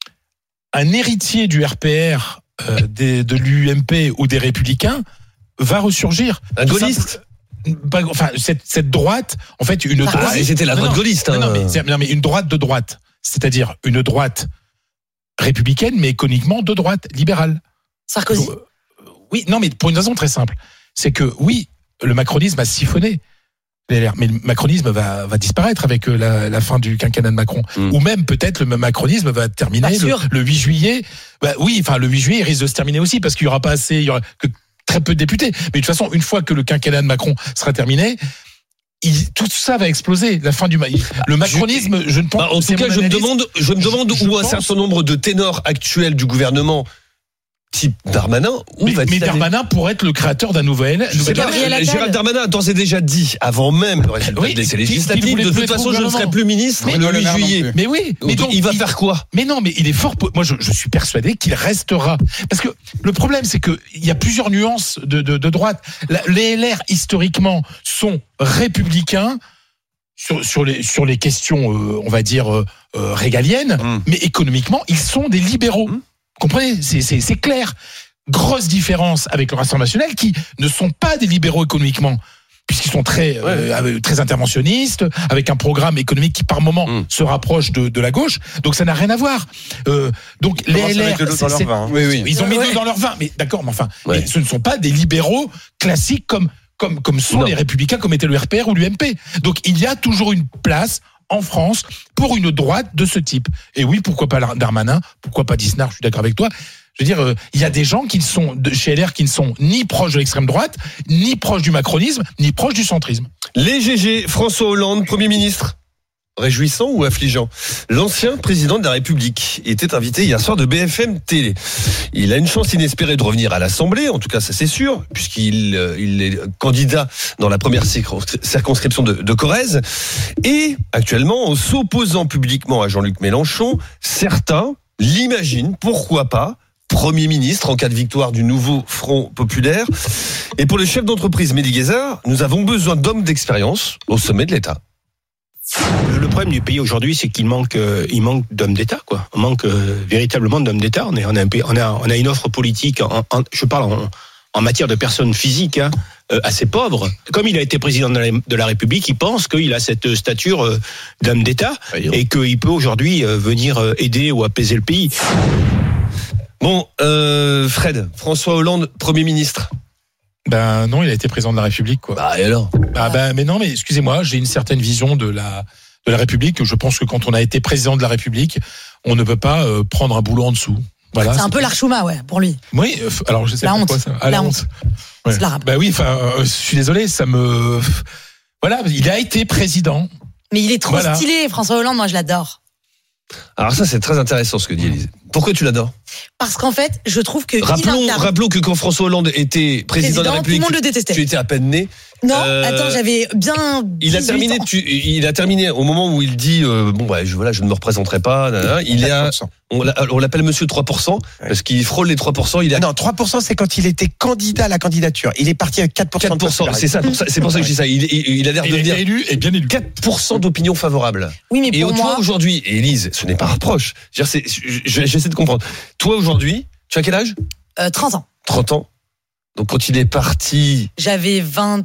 un héritier du R P R, euh, des, de l'U M P ou des Républicains va ressurgir. Un gaulliste. Pas, enfin cette cette droite, en fait une ah, droite. C'était la droite gaulliste. Hein. Non, non, mais, non mais une droite de droite, c'est-à-dire une droite républicaine, mais économiquement de droite libérale. Sarkozy. Donc, oui, non mais pour une raison très simple. C'est que, oui, le macronisme a siphonné les L R, mais le macronisme va, va disparaître avec la, la fin du quinquennat de Macron. Mmh. Ou même, peut-être, le macronisme va terminer le, le huit juillet. Bah, oui, enfin, le huit juillet, il risque de se terminer aussi, parce qu'il n'y aura pas assez, il y aura que très peu de députés. Mais de toute façon, une fois que le quinquennat de Macron sera terminé, il, tout ça va exploser. La fin du le macronisme, je, je ne pense bah, en tout cas, je me demande, je me demande je, où je un pense... certain nombre de ténors actuels du gouvernement, type Darmanin, où mais, va-t-il mais Darmanin pourrait être le créateur d'un nouvel. Je sais pas, Gérald Darmanin a d'ores et déjà dit, avant même le résultat oui, des législatives, de toute façon, je ne serai plus ministre mais le huit juillet. Mais oui, mais donc, donc il va il, faire quoi? Mais non, mais il est fort. Moi, je, je suis persuadé qu'il restera. Parce que le problème, c'est que il y a plusieurs nuances de, de, de droite. La, les L R historiquement sont républicains. Sur, sur les sur les questions, euh, on va dire euh, euh, régaliennes, mmh. mais économiquement, ils sont des libéraux. Mmh. Comprenez, c'est, c'est, c'est clair. Grosse différence avec le Rassemblement national qui ne sont pas des libéraux économiquement. puisqu'ils sont très, euh, très interventionnistes, avec un programme économique qui par moment mmh. se rapproche de, de la gauche. Donc ça n'a rien à voir. Euh, donc les L R, de l'eau dans leur vin, hein. oui, oui. ils ont mis de l'eau dans leur vin. Mais d'accord, mais enfin, ouais. mais ce ne sont pas des libéraux classiques comme comme comme sont non. les Républicains, comme était le R P R ou l'U M P. Donc il y a toujours une place en France pour une droite de ce type. Et oui, pourquoi pas Darmanin, pourquoi pas Disnard, je suis d'accord avec toi. Je veux dire, euh, il y a des gens qui sont de chez L R qui ne sont ni proches de l'extrême droite, ni proches du macronisme, ni proches du centrisme. Les G G, François Hollande, Premier ministre. Réjouissant ou affligeant? L'ancien président de la République était invité hier soir de B F M Télé. Il a une chance inespérée de revenir à l'Assemblée, en tout cas ça c'est sûr, puisqu'il euh, il est candidat dans la première circonscription de, de Corrèze. Et actuellement, en s'opposant publiquement à Jean-Luc Mélenchon, certains l'imaginent, pourquoi pas, Premier ministre en cas de victoire du nouveau Front populaire. Et pour le chef d'entreprise Mehdi Guézard, nous avons besoin d'hommes d'expérience au sommet de l'État. Le problème du pays aujourd'hui, c'est qu'il manque, euh, il manque d'hommes d'État, quoi. On manque euh, véritablement d'hommes d'État. On est, on a, un pays, on a, on a une offre politique. En, en, je parle en, en matière de personnes physiques, hein, euh, assez pauvres. Comme il a été président de la, de la République, il pense qu'il a cette stature euh, d'homme d'État et qu'il peut aujourd'hui euh, venir euh, aider ou apaiser le pays. Bon, euh, Fred, François Hollande, Premier ministre. Ben non, il a été président de la République, quoi. Bah et alors? Ah ben mais non, mais excusez-moi, j'ai une certaine vision de la de la République. Je pense que quand on a été président de la République, on ne peut pas euh, prendre un boulot en dessous. Voilà. C'est un peu l'Archouma, ouais, pour lui. Oui, euh, alors je sais la pas honte. Quoi, ça. Ah, la, la honte. honte. Ouais. C'est l'arabe. Bah oui, enfin, euh, je suis désolé, ça me. Voilà, il a été président. Mais il est trop voilà. stylé, François Hollande. Moi, je l'adore. Alors ça, c'est très intéressant ce que dit Élise. Pourquoi tu l'adores? Parce qu'en fait, je trouve que rappelons, il incarne... rappelons que quand François Hollande était président, président de la République, tout le monde le détestait. Tu étais à peine né. Non, euh, attends, j'avais bien. Il a terminé. Tu, il a terminé au moment où il dit euh, bon bah je voilà, je ne me représenterai pas. Nan, nan, il est à, on, on l'appelle Monsieur trois pour cent parce qu'il frôle les trois pour cent. Il a... Non, trois pour cent c'est quand il était candidat à la candidature. Il est parti avec quatre pour cent. quatre pour cent, c'est ça. Pour ça c'est pour ça que je dis ça. Il, il, il a l'air de devenir élu et bien élu. quatre pour cent d'opinion favorable. Oui, mais pour et moi... toi aujourd'hui, Élise, ce n'est pas un reproche. C'est, j'essaie de comprendre. Toi aujourd'hui, tu as quel âge? euh, trente ans. trente ans. Donc quand il est parti, j'avais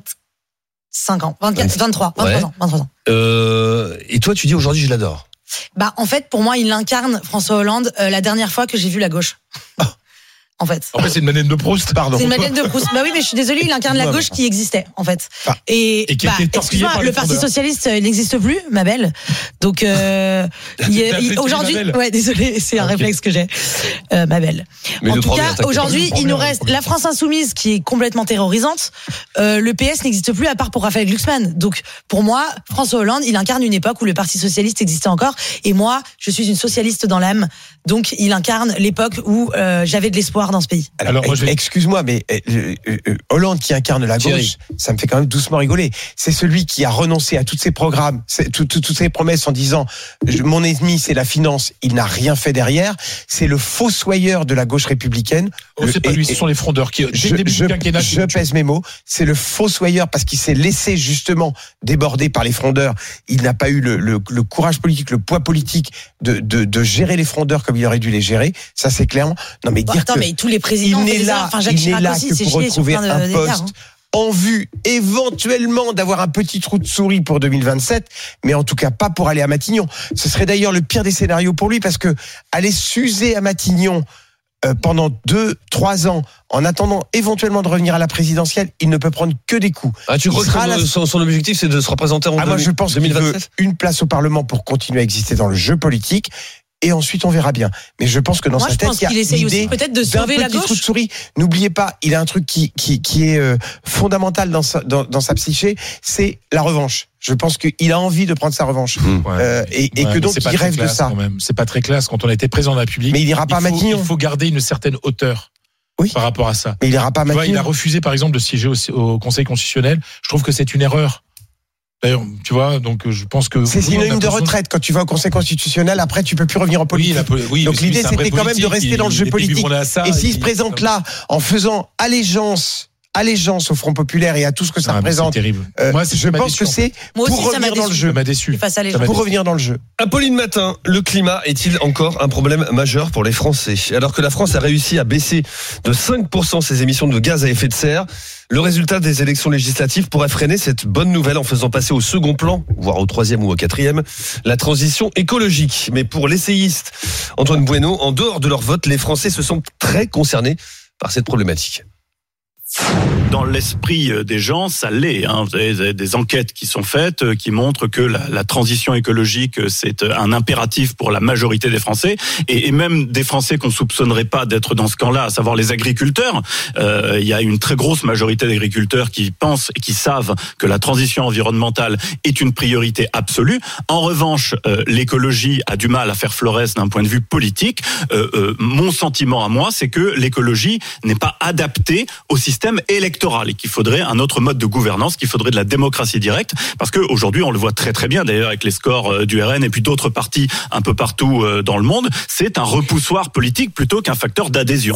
vingt-cinq ans, vingt-quatre, vingt-trois, vingt-trois ouais. ans, vingt-trois ans. Euh, et toi, tu dis aujourd'hui, je l'adore. Bah, en fait, pour moi, il incarne François Hollande euh, la dernière fois que j'ai vu la gauche. Oh. En fait. En fait, c'est une Madeleine de Proust, pardon. C'est une Madeleine de Proust. Bah oui, mais je suis désolée, il incarne la gauche qui existait, en fait. Ah. Et, et qui bah, était torpillé par le Parti socialiste, il n'existe plus, ma belle. Donc, euh, il, il, aujourd'hui, ouais, désolé, c'est un okay. réflexe que j'ai, euh, ma belle. Mais en tout cas, aujourd'hui, il nous reste la France insoumise qui est complètement terrorisante. Euh, le P S n'existe plus à part pour Raphaël Glucksmann. Donc, pour moi, François Hollande, il incarne une époque où le Parti socialiste existait encore. Et moi, je suis une socialiste dans l'âme. Donc, il incarne l'époque où euh, j'avais de l'espoir dans ce pays. Alors, moi, je... excuse-moi, mais euh, euh, Hollande qui incarne la gauche, Thierry. Ça me fait quand même doucement rigoler. C'est celui qui a renoncé à tous ses programmes, tout, tout, toutes ses promesses en disant je, mon ennemi c'est la finance. Il n'a rien fait derrière. C'est le fossoyeur de la gauche républicaine. Oh, c'est le, pas lui, et, ce sont les frondeurs qui. Je, dès le début je, du quinquennat, je pèse mes mots. C'est le fossoyeur parce qu'il s'est laissé justement déborder par les frondeurs. Il n'a pas eu le, le, le courage politique, le poids politique de, de, de gérer les frondeurs comme il aurait dû les gérer. Ça c'est clair. Non mais bon, dire attends, que mais tous les présidents, il n'est là, enfin, Jacques il n'est là aussi, que pour retrouver un de, poste. Hein. En vue éventuellement d'avoir un petit trou de souris pour deux mille vingt-sept, mais en tout cas pas pour aller à Matignon. Ce serait d'ailleurs le pire des scénarios pour lui parce que aller s'user à Matignon euh, pendant deux, trois ans, en attendant éventuellement de revenir à la présidentielle, il ne peut prendre que des coups. Ah, tu crois que la... son, son objectif c'est de se représenter en ah, moi, je pense deux mille vingt-sept? qu'il veut une place au Parlement pour continuer à exister dans le jeu politique. Et ensuite, on verra bien. Mais je pense que dans Moi, sa tête, il y a qu'il essaye l'idée aussi peut-être de sauver d'un la petit gauche. trou de souris. N'oubliez pas, il a un truc qui qui qui est euh, fondamental dans sa dans, dans sa psyché, c'est la revanche. Je pense qu'il a envie de prendre sa revanche mmh. euh, et, et ouais, que donc il rêve classe, de ça. Quand même. C'est pas très classe quand on a été président de la République. Mais il ira pas à Matignon. Il faut garder une certaine hauteur. Oui. Par rapport à ça. Mais il ira pas à Matignon. Il a refusé, par exemple, de siéger au, au Conseil constitutionnel. Je trouve que c'est une erreur. D'ailleurs, tu vois, donc je pense que c'est synonyme de retraite quand tu vas au Conseil constitutionnel. Après, tu peux plus revenir en politique. Oui, la, oui, donc l'idée, c'était quand même de rester il, dans le jeu politique. Ça, et s'il il, se présente là en faisant allégeance allégeance au Front Populaire et à tout ce que ça Ah, représente. C'est terrible. Euh, Moi, c'est je ça m'a pense déçu, que en c'est fait. Moi pour aussi, ça m'a revenir dans le déçu. jeu. Ça m'a déçu. Face à les Ça gens. m'a Pour déçu. revenir dans le jeu. Apolline Matin, le climat est-il encore un problème majeur pour les Français ? Alors que la France a réussi à baisser de cinq pour cent ses émissions de gaz à effet de serre, le résultat des élections législatives pourrait freiner cette bonne nouvelle en faisant passer au second plan, voire au troisième ou au quatrième, la transition écologique. Mais pour l'essayiste Antoine Bueno, en dehors de leur vote, les Français se sentent très concernés par cette problématique. Dans l'esprit des gens, ça l'est. Hein. Vous avez des enquêtes qui sont faites qui montrent que la, la transition écologique, c'est un impératif pour la majorité des Français, et, et même des Français qu'on soupçonnerait pas d'être dans ce camp-là, à savoir les agriculteurs. Euh, il y a une très grosse majorité d'agriculteurs qui pensent et qui savent que la transition environnementale est une priorité absolue. En revanche, euh, l'écologie a du mal à faire florès d'un point de vue politique. Euh, euh, mon sentiment à moi, c'est que l'écologie n'est pas adaptée au système électoral et qu'il faudrait un autre mode de gouvernance, qu'il faudrait de la démocratie directe, parce qu'aujourd'hui on le voit très très bien d'ailleurs avec les scores du R N et puis d'autres partis un peu partout dans le monde, c'est un repoussoir politique plutôt qu'un facteur d'adhésion.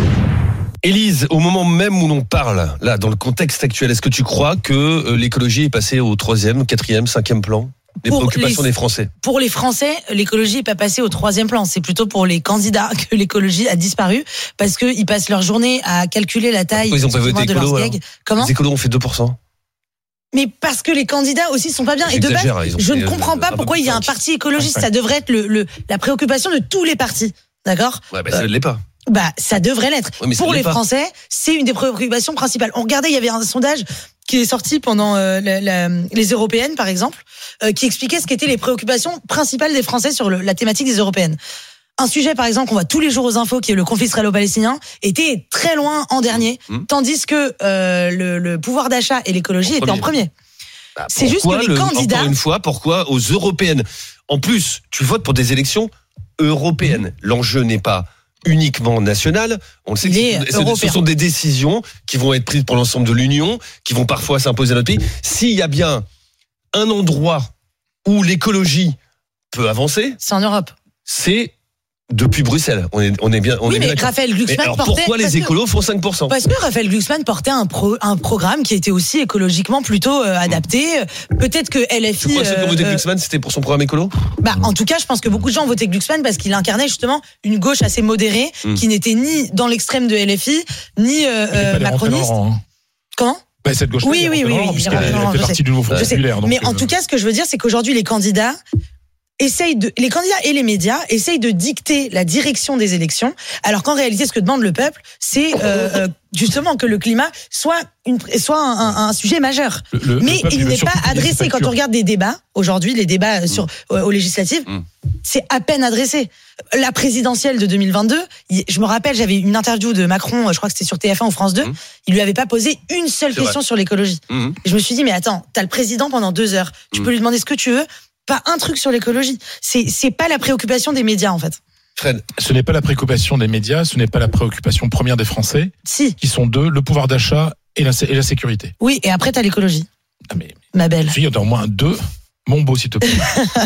Élise, au moment même où l'on parle, là, dans le contexte actuel, est-ce que tu crois que l'écologie est passée au troisième, quatrième, cinquième plan des Pour préoccupations les- des Français? Pour les Français, l'écologie n'est pas passée au troisième plan. C'est plutôt pour les candidats que l'écologie a disparu parce qu'ils passent leur journée à calculer la taille Ils ont pas voté excusez-moi, de leurs écolo, alors gags. Comment Les écolos ont fait deux pour cent. Mais parce que les candidats aussi sont pas bien. Et de base, J'exagère, ils ont je fait, ne comprends euh, pas un peu pourquoi plus il y a un cinq. parti écologiste. Ouais. Ça devrait être le, le, la préoccupation de tous les partis. D'accord Ouais, bah, ça ne l'est pas. Bah, ça devrait l'être. Ouais, mais ça Pour ne l'est les pas. Français, c'est une des préoccupations principales. On regardait, il y avait un sondage qui est sorti pendant euh, la, la, les européennes, par exemple, euh, qui expliquait ce qu'étaient les préoccupations principales des Français sur le, la thématique des européennes. Un sujet, par exemple, qu'on voit tous les jours aux infos, qui est le conflit israélo-palestinien, était très loin en dernier, Mmh. tandis que euh, le, le pouvoir d'achat et l'écologie étaient en premier. Bah, C'est juste pourquoi que les le- candidats- Encore une fois, pourquoi aux européennes? En plus, tu votes pour des élections européennes. L'enjeu n'est pas uniquement national. On le sait, que Il est c'est- c'est- ce européen. sont des décisions qui vont être prises pour l'ensemble de l'Union, qui vont parfois s'imposer à notre pays. S'il y a bien un endroit où l'écologie peut avancer, c'est en Europe. C'est depuis Bruxelles. On est, on est bien. On Oui, est mais bien d'accord. Raphaël Glucksmann Mais alors portait- pourquoi parce les que- écolos font cinq pour cent? Parce que Raphaël Glucksmann portait un, pro, un programme qui était aussi écologiquement plutôt euh, adapté. Peut-être que L F I. Tu crois que ceux qui ont voté euh, Glucksmann, c'était pour son programme écolo? Bah, en tout cas, je pense que beaucoup de gens ont voté Glucksmann parce qu'il incarnait justement une gauche assez modérée, Mm. qui n'était ni dans l'extrême de L F I, ni euh, euh, macroniste. Comment Bah, cette gauche Oui, oui, oui, oui, puisqu'elle il est elle rentré fait dans- partie du nouveau Front je sais. populaire. donc, Mais en euh, tout cas, ce que je veux dire, c'est qu'aujourd'hui, les candidats essayent de, les candidats et les médias essayent de dicter la direction des élections, alors qu'en réalité, ce que demande le peuple, c'est euh, euh, justement que le climat soit une, soit un, un- un sujet majeur. Le- le- Mais le peuple, il il veut n'est pas surtout payer ses adressé. Quand factures. on regarde des débats aujourd'hui, les débats sur euh, aux législatives, c'est à peine adressé. La présidentielle de deux mille vingt-deux, il- je me rappelle, j'avais une interview de Macron, je crois que c'était sur T F un ou France deux, il lui avait pas posé une seule C'est question vrai. sur l'écologie. Mhm. Et je me suis dit, mais attends, t'as le président pendant deux heures, tu Mhm. peux lui demander ce que tu veux, pas un truc sur l'écologie. C'est c'est pas la préoccupation des médias en fait. Fred. Ce n'est pas la préoccupation des médias, ce n'est pas la préoccupation première des Français, si. qui sont deux, le pouvoir d'achat et la, et la sécurité. Oui, et après t'as l'écologie. Ah, mais, ma belle. Il y en a au moins deux. Mon beau, s'il te plaît.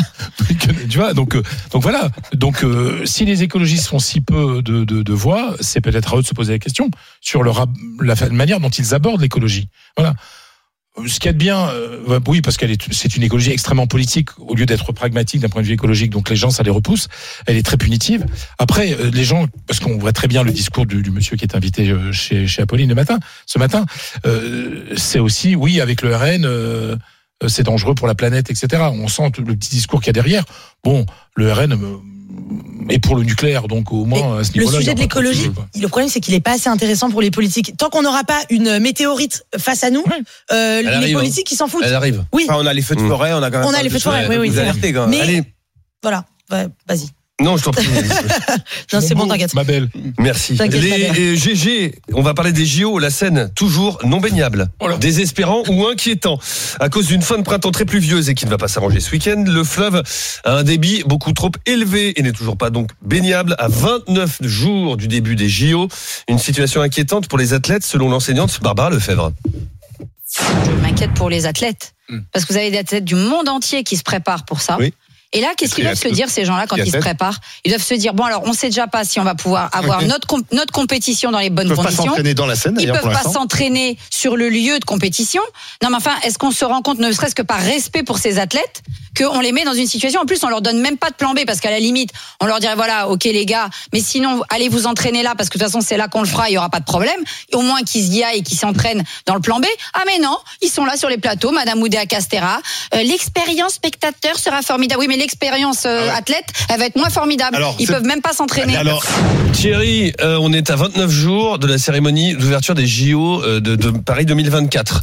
Tu vois, donc, euh, donc voilà. Donc, euh, si les écologistes font si peu de, de, de voix, c'est peut-être à eux de se poser la question sur leur, ab- la fa- manière dont ils abordent l'écologie. Voilà. Ce qu'il y a de bien, euh, oui, parce qu'elle est, c'est une écologie extrêmement politique au lieu d'être pragmatique d'un point de vue écologique. Donc les gens, ça les repousse. Elle est très punitive. Après, euh, les gens, parce qu'on voit très bien le discours du, du monsieur qui est invité euh, chez, chez Apolline le matin, ce matin, euh, c'est aussi, oui, avec le R N, euh, euh, c'est dangereux pour la planète, et cetera. On sent tout le petit discours qu'il y a derrière. Bon, le R N euh, est pour le nucléaire, donc au moins à ce Le niveau-là. il y sujet a de pas l'écologie, souci, quoi. le problème c'est qu'il est pas assez intéressant pour les politiques. Tant qu'on n'aura pas une météorite face à nous, euh, les arrive, politiques ils s'en foutent. Elle arrive. Oui. Enfin, on a les feux de forêt, on a quand même. On a pas les de feux de forêt, choses oui, oui, à c'est alerter, vrai. quand même. Mais- Allez. Voilà, ouais, vas-y. Non, je t'en prie. Non, c'est bon, t'inquiète. Ma belle. Merci. T'inquiète, Les ma belle. euh, G G, on va parler des J O, la Seine, toujours non baignable. Désespérant ou inquiétant. À cause d'une fin de printemps très pluvieuse et qui ne va pas s'arranger ce week-end, le fleuve a un débit beaucoup trop élevé et n'est toujours pas donc baignable à vingt-neuf jours du début des J O. Une situation inquiétante pour les athlètes, selon l'enseignante Barbara Lefebvre. Je m'inquiète pour les athlètes. Parce que vous avez des athlètes du monde entier qui se préparent pour ça. Oui. Et là, qu'est-ce qu'ils doivent se dire, ces gens-là, quand ils se préparent? Ils doivent se dire, bon, alors, on sait déjà pas si on va pouvoir avoir notre, comp- notre compétition dans les bonnes conditions. Ils peuvent pas s'entraîner dans la scène, Ils d'ailleurs, peuvent pour pas l'instant. s'entraîner sur le lieu de compétition. Non, mais enfin, est-ce qu'on se rend compte, ne serait-ce que par respect pour ces athlètes, qu'on les met dans une situation, en plus, on leur donne même pas de plan B, parce qu'à la limite, on leur dirait, voilà, ok, les gars, mais sinon, allez vous entraîner là, parce que de toute façon, c'est là qu'on le fera, il y aura pas de problème. Et au moins qu'ils y aillent et qu'ils s'entraînent dans le plan B. Ah, mais non, ils sont là sur les plateaux, Madame Oudéa Castéra. Euh, l'expérience spectateur sera formidable. Oui, mais l'expérience euh, ah ouais. athlète, elle va être moins formidable. Alors, ils c'est... peuvent même pas s'entraîner. Alors, Thierry, euh, on est à vingt-neuf jours de la cérémonie d'ouverture des J O euh, de, de Paris deux mille vingt-quatre.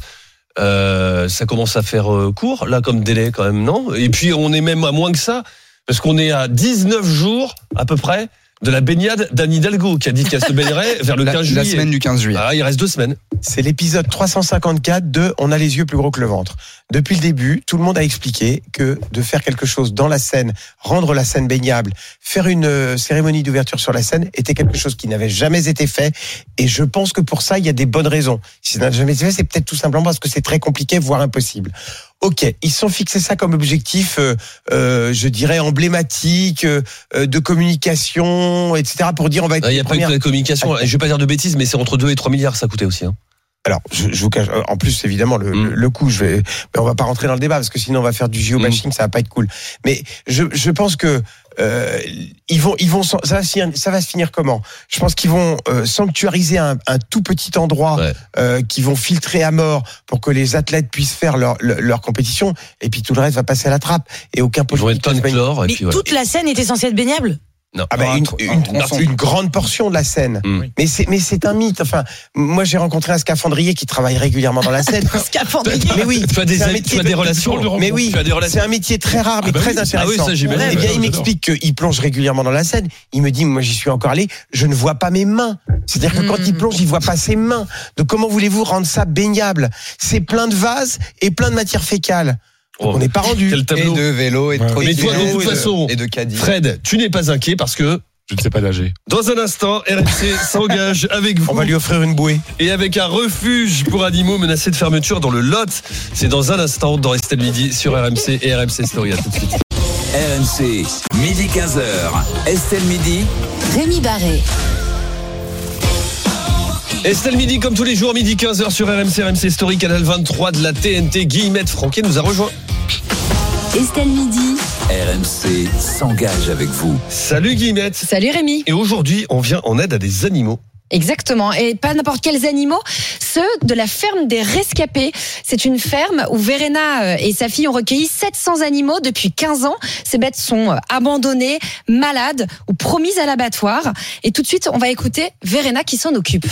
Euh, ça commence à faire euh, court, là, comme délai, quand même, non? Et puis, on est même à moins que ça, parce qu'on est à dix-neuf jours, à peu près, de la baignade d'Anne Hidalgo, qui a dit qu'elle se baignerait vers le la, quinze juillet. La semaine du quinze juillet. Ah, il reste deux semaines. C'est l'épisode trois cent cinquante-quatre de On a les yeux plus gros que le ventre. Depuis le début, tout le monde a expliqué que de faire quelque chose dans la Seine, rendre la Seine baignable, faire une euh, cérémonie d'ouverture sur la Seine était quelque chose qui n'avait jamais été fait. Et je pense que pour ça, il y a des bonnes raisons. Si ça n'a jamais été fait, c'est peut-être tout simplement parce que c'est très compliqué, voire impossible. Ok, ils se sont fixés ça comme objectif, euh, euh, je dirais emblématique, euh, de communication, et cetera. Pour dire on va être. Il n'y a pas eu que la communication. Je vais pas dire de bêtises, mais c'est entre deux et trois milliards ça coûtait aussi. Hein. Alors, je, je vous cache, en plus, évidemment, le, mmh. le coût, je vais, mais on va pas rentrer dans le débat parce que sinon on va faire du géobashing, mmh. ça va pas être cool. Mais je, je pense que euh, ils vont, ils vont, ça va, ça va se finir comment? Je pense qu'ils vont euh, sanctuariser un, un tout petit endroit, ouais. euh, qu'ils vont filtrer à mort pour que les athlètes puissent faire leur, leur, leur compétition, et puis tout le reste va passer à la trappe et aucun politique. Mais et puis, voilà. Toute la scène était censée être baignable. Non. Ah bah une, une, une, une grande portion de la Seine. Mmh. Mais c'est mais c'est un mythe. Enfin, moi j'ai rencontré un scaphandrier qui travaille régulièrement dans la Seine. Scaphandrier. Mais oui, tu as des, métier, tu as des relations. Mais oui, des relations. C'est un métier très rare mais ah bah très oui. intéressant. Ah oui, ça, j'ai bien. Eh bien, il m'explique qu'il plonge régulièrement dans la Seine. Il me dit, moi j'y suis encore allé, je ne vois pas mes mains. C'est-à-dire que mmh. quand il plonge, il voit pas ses mains. Donc comment voulez-vous rendre ça baignable? C'est plein de vases et plein de matière fécale. Oh, on n'est pas rendu. Et de vélo et de ouais. Mais toi, de toute façon, et de caddie. Fred, tu n'es pas inquiet parce que je ne sais pas nager. Dans un instant, R M C s'engage avec vous. On va lui offrir une bouée. Et avec un refuge pour animaux menacés de fermeture dans le Lot. C'est dans un instant dans Estelle Midi sur R M C et R M C Story. À tout de suite. R M C, midi quinze heures. Estelle Midi. Rémi Barré. Estelle Midi, comme tous les jours, midi quinze heures sur R M C, R M C Story, canal vingt-trois de la T N T. Guillemette Franquet nous a rejoint. Estelle Midi. R M C s'engage avec vous. Salut Guillemette. Salut Rémi. Et aujourd'hui, on vient en aide à des animaux. Exactement, et pas n'importe quels animaux, ceux de la ferme des rescapés. C'est une ferme où Verena et sa fille ont recueilli sept cents animaux depuis quinze ans. Ces bêtes sont abandonnées, malades ou promises à l'abattoir. Et tout de suite, on va écouter Verena qui s'en occupe.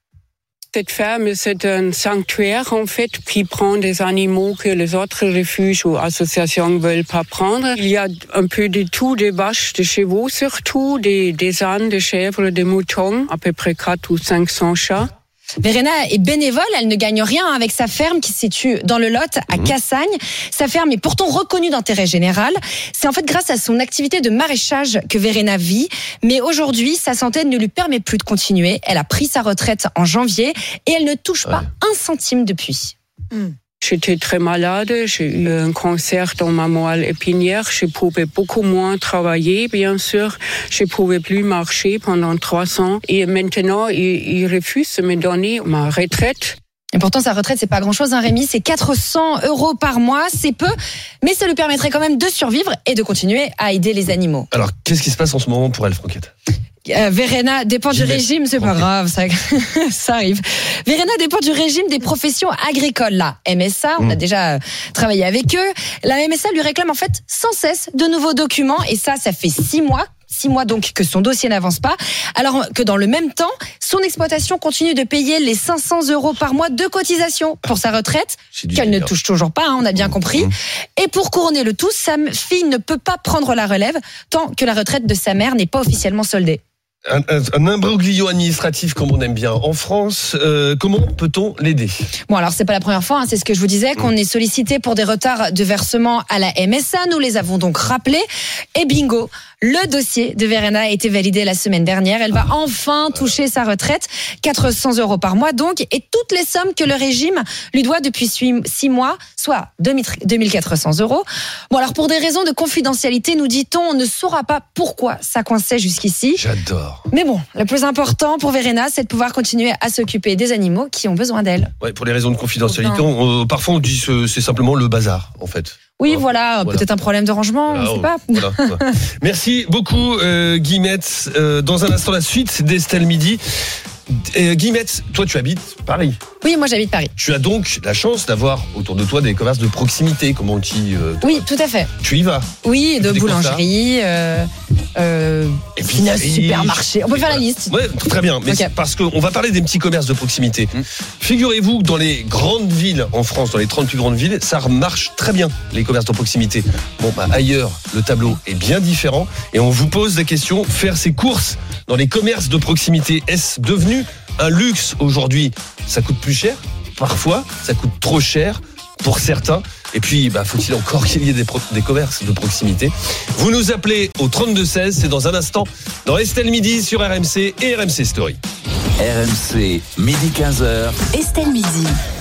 Cette ferme, c'est un sanctuaire, en fait, qui prend des animaux que les autres refuges ou associations ne veulent pas prendre. Il y a un peu de tout, des vaches, des chevaux surtout, des, des ânes, des chèvres, des moutons, à peu près quatre ou cinq cents chats. Verena est bénévole, elle ne gagne rien avec sa ferme qui se situe dans le Lot, à Cassagne. Sa ferme est pourtant reconnue d'intérêt général. C'est en fait grâce à son activité de maraîchage que Verena vit. Mais aujourd'hui, sa santé ne lui permet plus de continuer. Elle a pris sa retraite en janvier et elle ne touche pas ouais. un centime depuis. Mm. J'étais très malade, j'ai eu un cancer dans ma moelle épinière, je pouvais beaucoup moins travailler, bien sûr, je pouvais plus marcher pendant trois ans et maintenant il, il refuse de me donner ma retraite. Et pourtant, sa retraite, c'est pas grand-chose, hein, Rémi. C'est quatre cents euros par mois, c'est peu, mais ça lui permettrait quand même de survivre et de continuer à aider les animaux. Alors, qu'est-ce qui se passe en ce moment pour elle, Franquette ? Euh, Verena dépend du régime, c'est pas grave, ça, ça arrive. Verena dépend du régime des professions agricoles. La M S A, on mmh. a déjà travaillé avec eux. La M S A lui réclame en fait sans cesse de nouveaux documents et ça, ça fait six mois. Six mois donc que son dossier n'avance pas, alors que dans le même temps, son exploitation continue de payer les cinq cents euros par mois de cotisation pour sa retraite, qu'elle ne touche toujours pas, hein, on a bien compris. Mmh. Et pour couronner le tout, sa fille ne peut pas prendre la relève tant que la retraite de sa mère n'est pas officiellement soldée. Un, un, un imbroglio administratif comme on aime bien en France. Euh, comment peut-on l'aider ? Bon, alors c'est pas la première fois, hein, c'est ce que je vous disais, qu'on est sollicité pour des retards de versement à la M S A. Nous les avons donc rappelés. Et bingo, Le dossier de Verena a été validé la semaine dernière. Elle va enfin toucher sa retraite, quatre cents euros par mois donc, et toutes les sommes que le régime lui doit depuis six mois, soit deux mille quatre cents euros. Bon, alors pour des raisons de confidentialité, nous dit-on, on ne saura pas pourquoi ça coinçait jusqu'ici. J'adore. Mais bon, le plus important pour Verena, c'est de pouvoir continuer à s'occuper des animaux qui ont besoin d'elle. Ouais, pour les raisons de confidentialité, on, on, parfois on dit que c'est simplement le bazar, en fait. Oui, voilà, voilà. Peut-être un problème de rangement, voilà, on ne sait pas. Voilà, voilà. Merci beaucoup, euh, Guillemette. Euh, dans un instant, la suite d'Estelle Midi. Euh, Guillemette, toi tu habites Paris. Oui, moi j'habite Paris. Tu as donc la chance d'avoir autour de toi des commerces de proximité, comme on dit. Euh, oui, tout à fait. Tu y vas? Oui, de boulangerie, euh, euh, épicerie, supermarché. On peut faire la liste. Ouais, très bien. Mais okay. Parce qu'on va parler des petits commerces de proximité. Mmh. Figurez-vous que dans les grandes villes en France, dans les trente plus grandes villes, ça marche très bien, les commerces de proximité. Bon, bah, ailleurs, le tableau est bien différent. Et on vous pose la question, faire ses courses dans les commerces de proximité, est-ce devenu un luxe aujourd'hui? Ça coûte plus cher, parfois ça coûte trop cher pour certains. Et puis, bah, faut-il encore qu'il y ait des, pro- des commerces de proximité? Vous nous appelez au trente-deux seize, c'est dans un instant, dans Estelle Midi sur R M C et R M C Story. R M C, midi quinze heures. Estelle Midi.